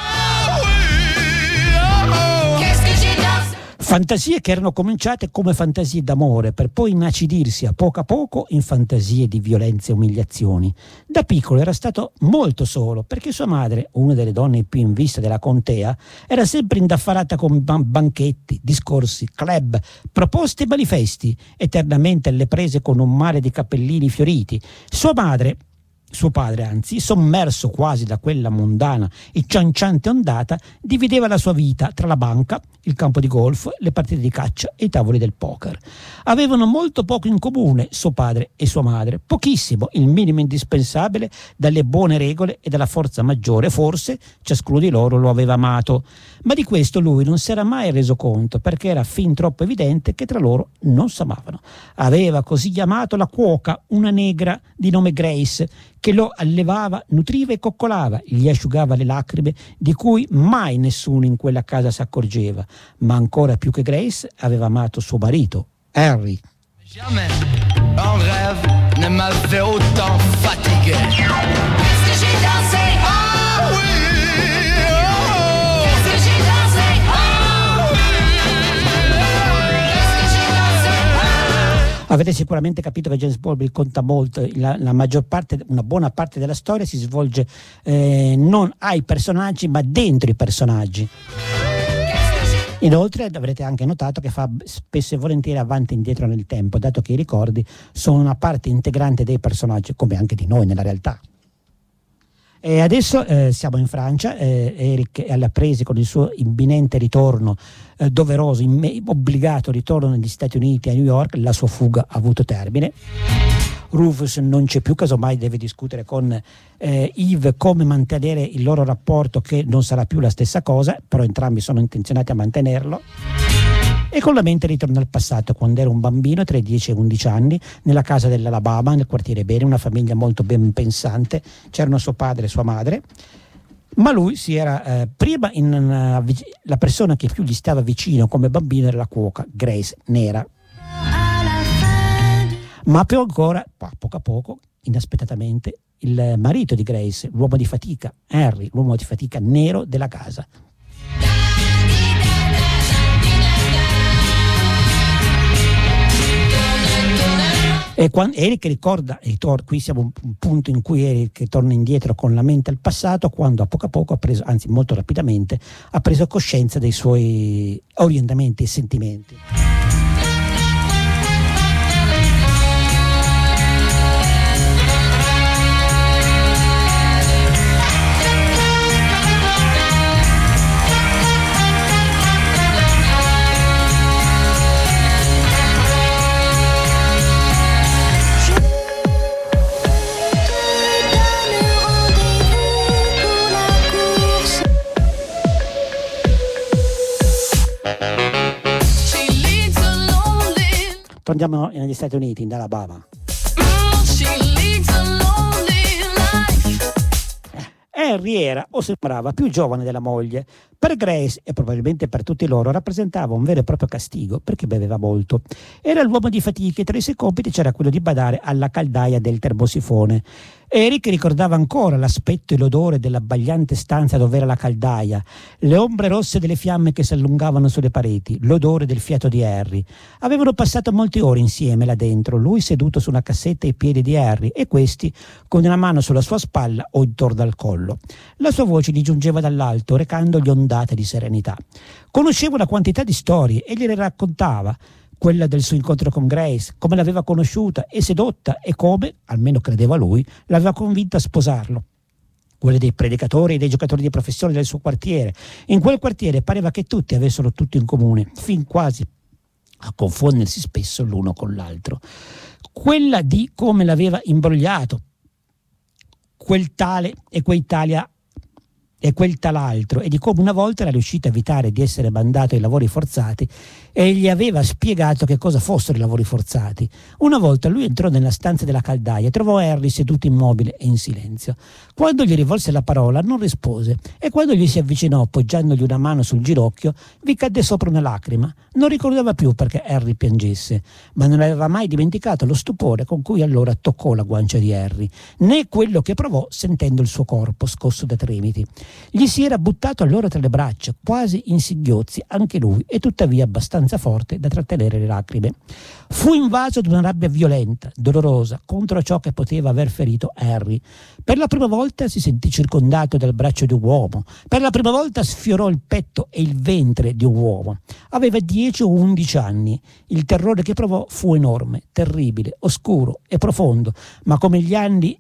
Fantasie che erano cominciate come fantasie d'amore, per poi inacidirsi a poco a poco in fantasie di violenze e umiliazioni. Da piccolo era stato molto solo, perché sua madre, una delle donne più in vista della contea, era sempre indaffarata con ban- banchetti, discorsi, club, proposte e manifesti, eternamente alle prese con un mare di cappellini fioriti. Sua madre... Suo padre, anzi, sommerso quasi da quella mondana e cianciante ondata, divideva la sua vita tra la banca, il campo di golf, le partite di caccia e i tavoli del poker. Avevano molto poco in comune suo padre e sua madre, pochissimo, il minimo indispensabile dalle buone regole e dalla forza maggiore. Forse ciascuno di loro lo aveva amato, ma di questo lui non si era mai reso conto, perché era fin troppo evidente che tra loro non s'amavano. Aveva così amato la cuoca, una negra di nome Grace, che lo allevava, nutriva e coccolava, gli asciugava le lacrime di cui mai nessuno in quella casa si accorgeva, ma ancora più che Grace aveva amato suo marito, Harry. Jamais Un rêve ne m'avait autant fatigué. Est-ce que j'ai dansé? Oh Oui, Est-ce que j'ai dansé? Oh Est-ce que j'ai dansé? Oh Avete sicuramente capito che James Baldwin conta molto, la, la maggior parte, una buona parte della storia si svolge eh, non ai personaggi ma dentro i personaggi. Inoltre avrete anche notato che fa spesso e volentieri avanti e indietro nel tempo, dato che i ricordi sono una parte integrante dei personaggi, come anche di noi nella realtà. E adesso eh, siamo in Francia, eh, Eric è alle prese con il suo imminente ritorno, eh, doveroso, imme- obbligato ritorno negli Stati Uniti, a New York. La sua fuga ha avuto termine. Rufus non c'è più, casomai deve discutere con eh, Eve come mantenere il loro rapporto, che non sarà più la stessa cosa, però entrambi sono intenzionati a mantenerlo. E con la mente ritorna al passato, quando era un bambino tra i dieci e undici anni, nella casa dell'Alabama, nel quartiere bene, una famiglia molto ben pensante, c'erano suo padre e sua madre, ma lui si era eh, prima in una, la persona che più gli stava vicino come bambino era la cuoca Grace, nera, ma più ancora, a poco a poco, inaspettatamente, il marito di Grace, l'uomo di fatica, Henry, l'uomo di fatica nero della casa. E quando Eric ricorda, e tor- qui siamo un, un punto in cui Eric torna indietro con la mente al passato, quando a poco a poco ha preso, anzi molto rapidamente, ha preso coscienza dei suoi orientamenti e sentimenti. She leads a lonely, Torniamo negli Stati Uniti, in Alabama. mm, she leads a lonely life. Henry era, o sembrava, più giovane della moglie. Per Grace, e probabilmente per tutti loro, rappresentava un vero e proprio castigo, perché beveva molto. Era l'uomo di fatica e tra i suoi compiti c'era quello di badare alla caldaia del termosifone. Eric ricordava ancora l'aspetto e l'odore dell'abbagliante stanza dove era la caldaia, le ombre rosse delle fiamme che si allungavano sulle pareti, l'odore del fiato di Harry. Avevano passato molte ore insieme là dentro, lui seduto su una cassetta ai piedi di Harry e questi con una mano sulla sua spalla o intorno al collo. La sua voce gli giungeva dall'alto, recandogli ondate di serenità. Conosceva una quantità di storie e gliele raccontava, quella del suo incontro con Grace, come l'aveva conosciuta e sedotta e come, almeno credeva lui, l'aveva convinta a sposarlo. Quelle dei predicatori e dei giocatori di professione del suo quartiere. In quel quartiere pareva che tutti avessero tutto in comune, fin quasi a confondersi spesso l'uno con l'altro. Quella di come l'aveva imbrogliato quel tale e quei tali a e quel tal'altro, e di come una volta era riuscito a evitare di essere mandato ai lavori forzati e gli aveva spiegato che cosa fossero i lavori forzati. Una volta lui entrò nella stanza della caldaia e trovò Harry seduto immobile e in silenzio. Quando gli rivolse la parola non rispose e quando gli si avvicinò appoggiandogli una mano sul ginocchio vi cadde sopra una lacrima. Non ricordava più perché Harry piangesse, ma non aveva mai dimenticato lo stupore con cui allora toccò la guancia di Harry, né quello che provò sentendo il suo corpo scosso da tremiti. Gli si era buttato allora tra le braccia, quasi in singhiozzi anche lui, e tuttavia abbastanza forte da trattenere le lacrime. Fu invaso da una rabbia violenta, dolorosa, contro ciò che poteva aver ferito Harry. Per la prima volta si sentì circondato dal braccio di un uomo. Per la prima volta sfiorò il petto e il ventre di un uomo. Aveva dieci o undici anni. Il terrore che provò fu enorme, terribile, oscuro e profondo, ma come gli anni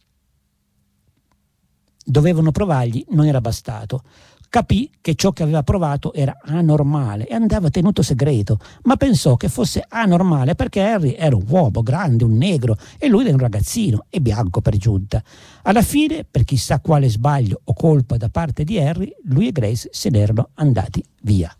dovevano provargli non era bastato. Capì che ciò che aveva provato era anormale e andava tenuto segreto, ma pensò che fosse anormale perché Harry era un uomo grande, un negro, e lui era un ragazzino e bianco per giunta. Alla fine, per chissà quale sbaglio o colpa da parte di Harry, lui e Grace se ne erano andati via.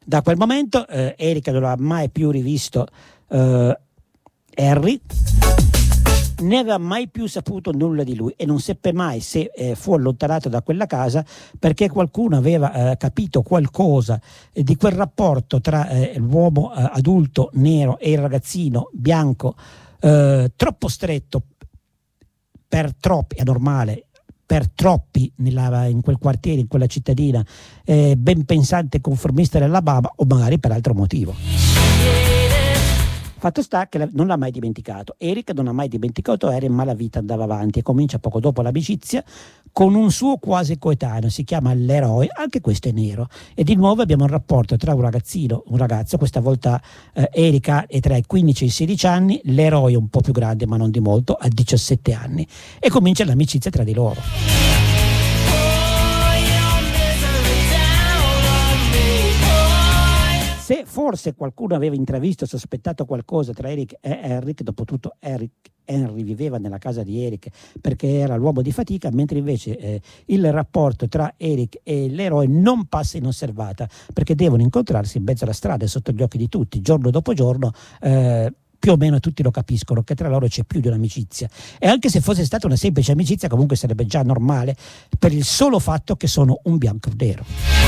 Da quel momento eh, Erika non ha mai più rivisto eh, Harry, ne aveva mai più saputo nulla di lui e non seppe mai se eh, fu allontanato da quella casa perché qualcuno aveva eh, capito qualcosa eh, di quel rapporto tra eh, l'uomo eh, adulto nero e il ragazzino bianco eh, troppo stretto per troppi, è normale, per troppi nella, in quel quartiere, in quella cittadina eh, ben pensante e conformista dell'Alabama, o magari per altro motivo. Fatto sta che non l'ha mai dimenticato. Eric non ha mai dimenticato Harry, ma la vita andava avanti e comincia poco dopo l'amicizia con un suo quasi coetaneo, si chiama Leroy, anche questo è nero, e di nuovo abbiamo un rapporto tra un ragazzino, un ragazzo, questa volta eh, Erika è tra i quindici e i sedici anni, Leroy è un po' più grande ma non di molto, ha diciassette anni, e comincia l'amicizia tra di loro. Se forse qualcuno aveva intravisto, sospettato qualcosa tra Eric e Eric, dopotutto Eric, Henry viveva nella casa di Eric perché era l'uomo di fatica, mentre invece eh, il rapporto tra Eric e l'eroe non passa inosservata perché devono incontrarsi in mezzo alla strada e sotto gli occhi di tutti, giorno dopo giorno. Eh, più o meno tutti lo capiscono che tra loro c'è più di un'amicizia, e anche se fosse stata una semplice amicizia comunque sarebbe già normale per il solo fatto che sono un bianco e nero.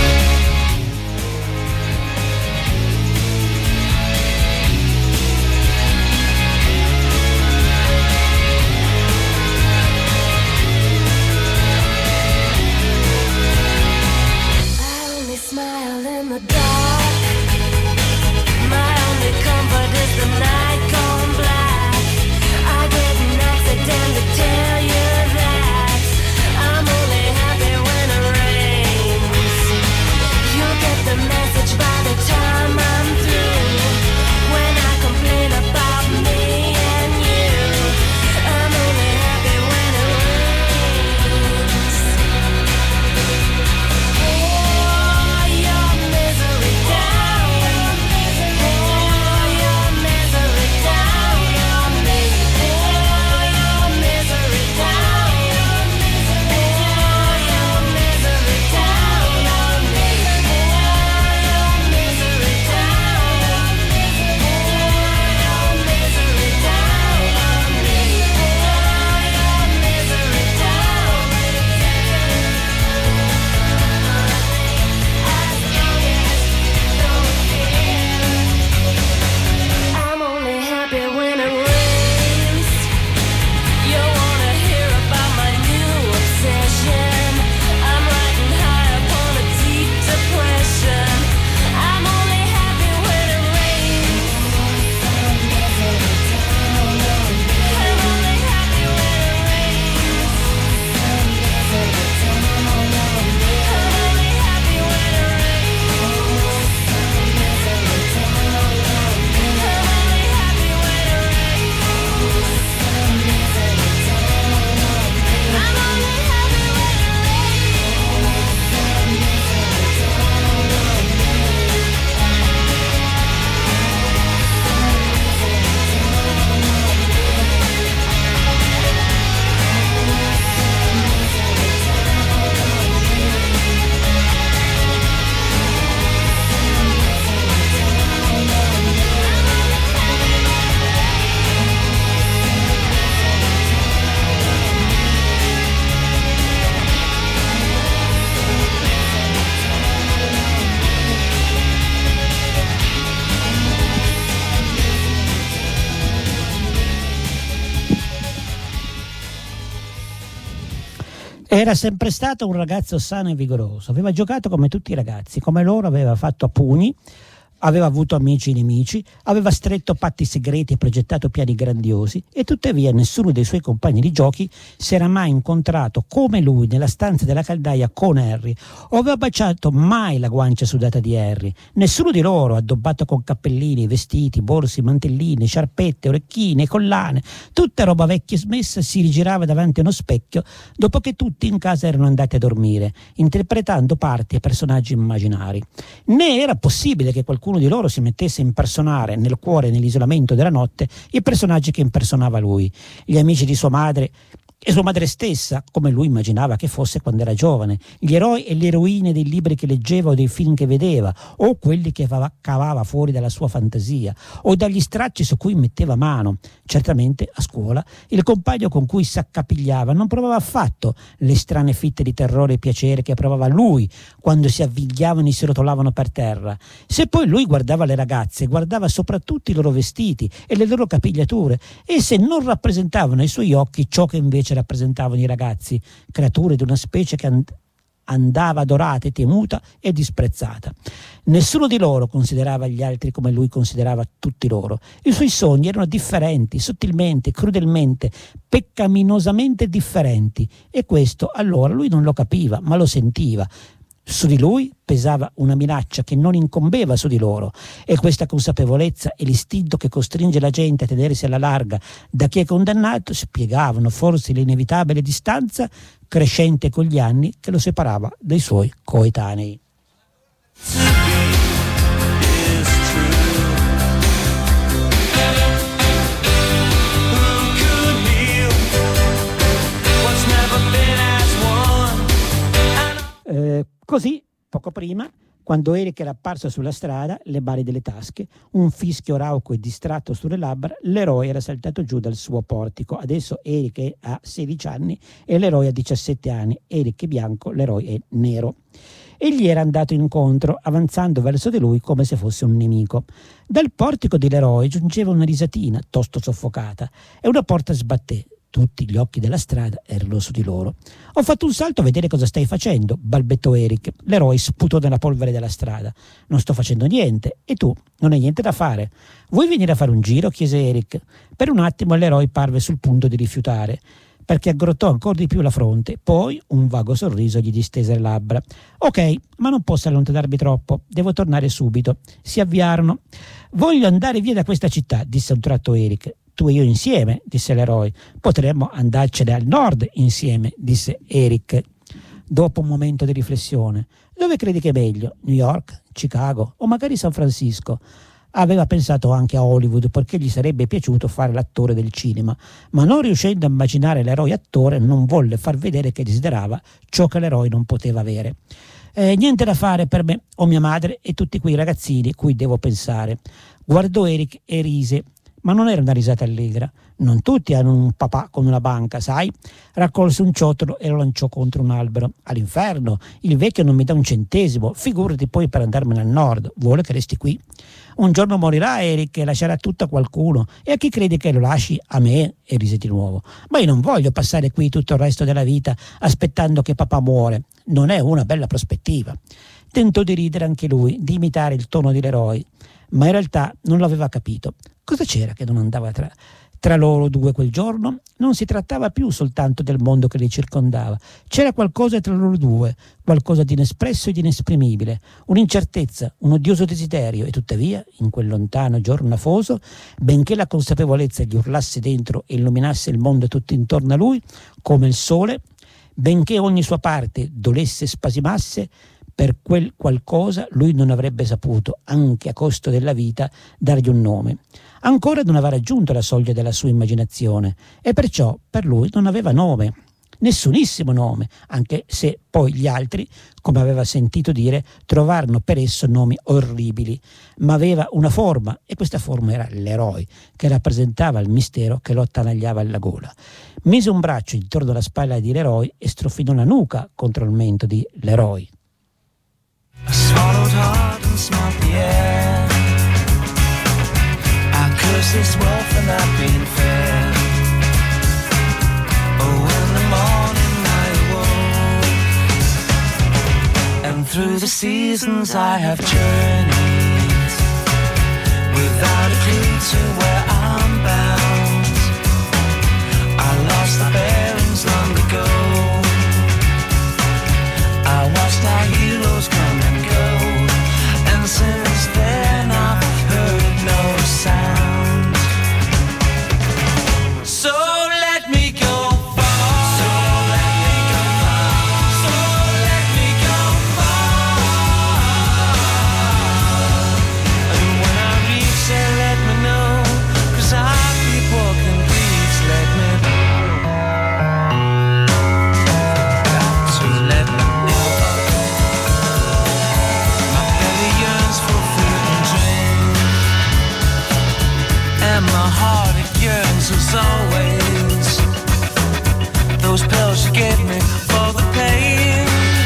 Era sempre stato un ragazzo sano e vigoroso, aveva giocato come tutti i ragazzi, come loro aveva fatto a pugni, aveva avuto amici e nemici, aveva stretto patti segreti e progettato piani grandiosi, e tuttavia nessuno dei suoi compagni di giochi si era mai incontrato come lui nella stanza della caldaia con Harry, o aveva baciato mai la guancia sudata di Harry. Nessuno di loro, addobbato con cappellini, vestiti, borsi, mantellini, sciarpette, orecchine, collane, tutta roba vecchia e smessa, si rigirava davanti a uno specchio dopo che tutti in casa erano andati a dormire, interpretando parti e personaggi immaginari. Né era possibile che qualcuno di loro si mettesse a impersonare nel cuore e nell'isolamento della notte i personaggi che impersonava lui, gli amici di sua madre, e sua madre stessa, come lui immaginava che fosse quando era giovane, gli eroi e le eroine dei libri che leggeva o dei film che vedeva, o quelli che va- cavava fuori dalla sua fantasia, o dagli stracci su cui metteva mano. Certamente a scuola il compagno con cui s'accapigliava non provava affatto le strane fitte di terrore e piacere che provava lui quando si avvigliavano e si rotolavano per terra. Se poi lui guardava le ragazze, guardava soprattutto i loro vestiti e le loro capigliature, e se non rappresentavano ai suoi occhi ciò che invece rappresentavano i ragazzi, creature di una specie che and- andava adorata e temuta e disprezzata. Nessuno di loro considerava gli altri come lui considerava tutti loro. I suoi sogni erano differenti, sottilmente, crudelmente, peccaminosamente differenti, e questo allora lui non lo capiva, ma lo sentiva. Su di lui pesava una minaccia che non incombeva su di loro, e questa consapevolezza e l'istinto che costringe la gente a tenersi alla larga da chi è condannato spiegavano forse l'inevitabile distanza crescente con gli anni che lo separava dai suoi coetanei. Eh, così, poco prima, quando Eric era apparso sulla strada, le mani delle tasche, un fischio rauco e distratto sulle labbra, l'eroe era saltato giù dal suo portico. Adesso Eric ha sedici anni e l'eroe ha diciassette anni. Eric è bianco, l'eroe è nero. E gli era andato incontro, avanzando verso di lui come se fosse un nemico. Dal portico dell'eroe giungeva una risatina, tosto soffocata, e una porta sbatté. Tutti gli occhi della strada erano su di loro. «Ho fatto un salto a vedere cosa stai facendo», balbettò Eric. L'eroe sputò nella polvere della strada. «Non sto facendo niente. E tu? Non hai niente da fare. Vuoi venire a fare un giro?» chiese Eric. Per un attimo l'eroe parve sul punto di rifiutare, perché aggrottò ancora di più la fronte. Poi un vago sorriso gli distese le labbra. «Ok, ma non posso allontanarmi troppo. Devo tornare subito». Si avviarono. «Voglio andare via da questa città», disse a un tratto Eric. «Tu e io insieme», disse l'eroe. «Potremmo andarcene al nord insieme», disse Eric. Dopo un momento di riflessione: «Dove credi che è meglio? New York, Chicago o magari San Francisco?» Aveva pensato anche a Hollywood, perché gli sarebbe piaciuto fare l'attore del cinema, ma non riuscendo a immaginare l'eroe attore non volle far vedere che desiderava ciò che l'eroe non poteva avere. Eh, niente da fare per me, ho mia madre e tutti quei ragazzini cui devo pensare. Guardò Eric e rise. Ma non era una risata allegra. Non tutti hanno un papà con una banca, sai? Raccolse un ciottolo e lo lanciò contro un albero. «All'inferno, il vecchio non mi dà un centesimo, figurati poi per andarmene al nord, vuole che resti qui. Un giorno morirà Eric e lascerà tutto a qualcuno, e a chi credi che lo lasci? A me?» E rise di nuovo. «Ma io non voglio passare qui tutto il resto della vita aspettando che papà muore. Non è una bella prospettiva». Tentò di ridere anche lui, di imitare il tono dell'eroe, ma in realtà non l'aveva capito. Cosa c'era che non andava tra, tra loro due quel giorno? Non si trattava più soltanto del mondo che li circondava. C'era qualcosa tra loro due, qualcosa di inespresso e di inesprimibile, un'incertezza, un odioso desiderio, e tuttavia, in quel lontano giorno afoso, benché la consapevolezza gli urlasse dentro e illuminasse il mondo tutto intorno a lui, come il sole, benché ogni sua parte dolesse e spasimasse, per quel qualcosa lui non avrebbe saputo, anche a costo della vita, dargli un nome. Ancora non aveva raggiunto la soglia della sua immaginazione, e perciò per lui non aveva nome, nessunissimo nome, anche se poi gli altri, come aveva sentito dire, trovarono per esso nomi orribili. Ma aveva una forma, e questa forma era l'eroe, che rappresentava il mistero che lo attanagliava alla gola. Mise un braccio intorno alla spalla di l'eroe e strofinò la nuca contro il mento di l'eroe. I swallowed hard and smelled the air. I cursed this world for not being fair. Oh, in the morning I awoke, and through the seasons I have journeyed, without a clue to where I'm bound. I lost the bearings long ago. I watched our heroes come and go, and since then I've heard no sound. So let me go far, so let me go far, so let me go far. And when I reach there, let me know as always. Those pills you gave me for the pain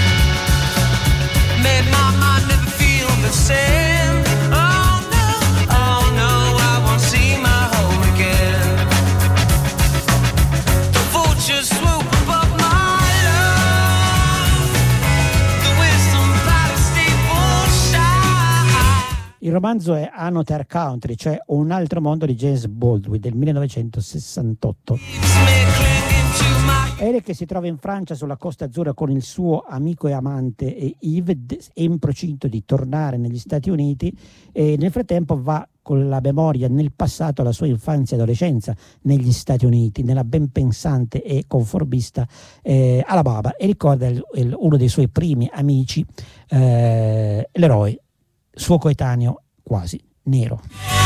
made my mind never feel the same. Oh no, oh no, I won't see my home again. The vultures swoop above my love. The wisdom palace steeple shine. Il romanzo è Another Country, cioè Un altro mondo di James Baldwin del millenovecentosessantotto. Keeps me clinging to my Eric si trova in Francia sulla Costa Azzurra con il suo amico e amante e Yves, è in procinto di tornare negli Stati Uniti e nel frattempo va con la memoria nel passato alla sua infanzia e adolescenza negli Stati Uniti, nella ben pensante e conformista eh, Alabama, e ricorda il, il, uno dei suoi primi amici, eh, l'eroe, suo coetaneo quasi nero.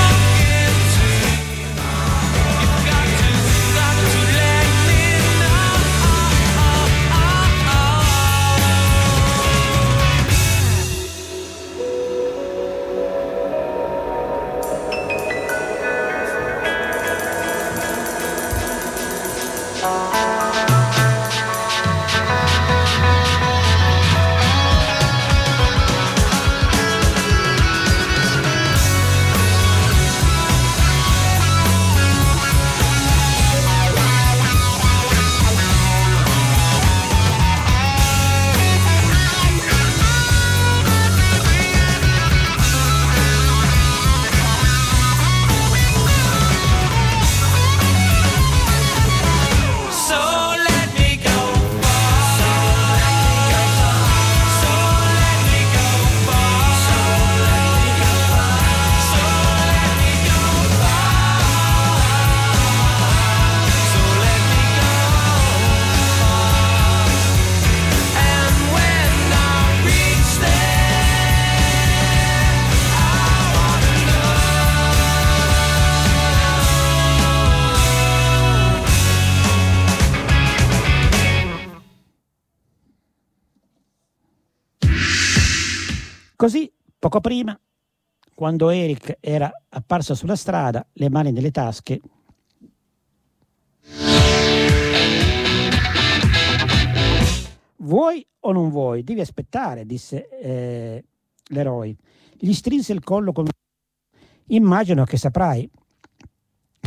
Così, poco prima, quando Eric era apparso sulla strada, le mani nelle tasche, vuoi o non vuoi? Devi aspettare, disse eh, l'eroe. Gli strinse il collo con... Immagino che saprai,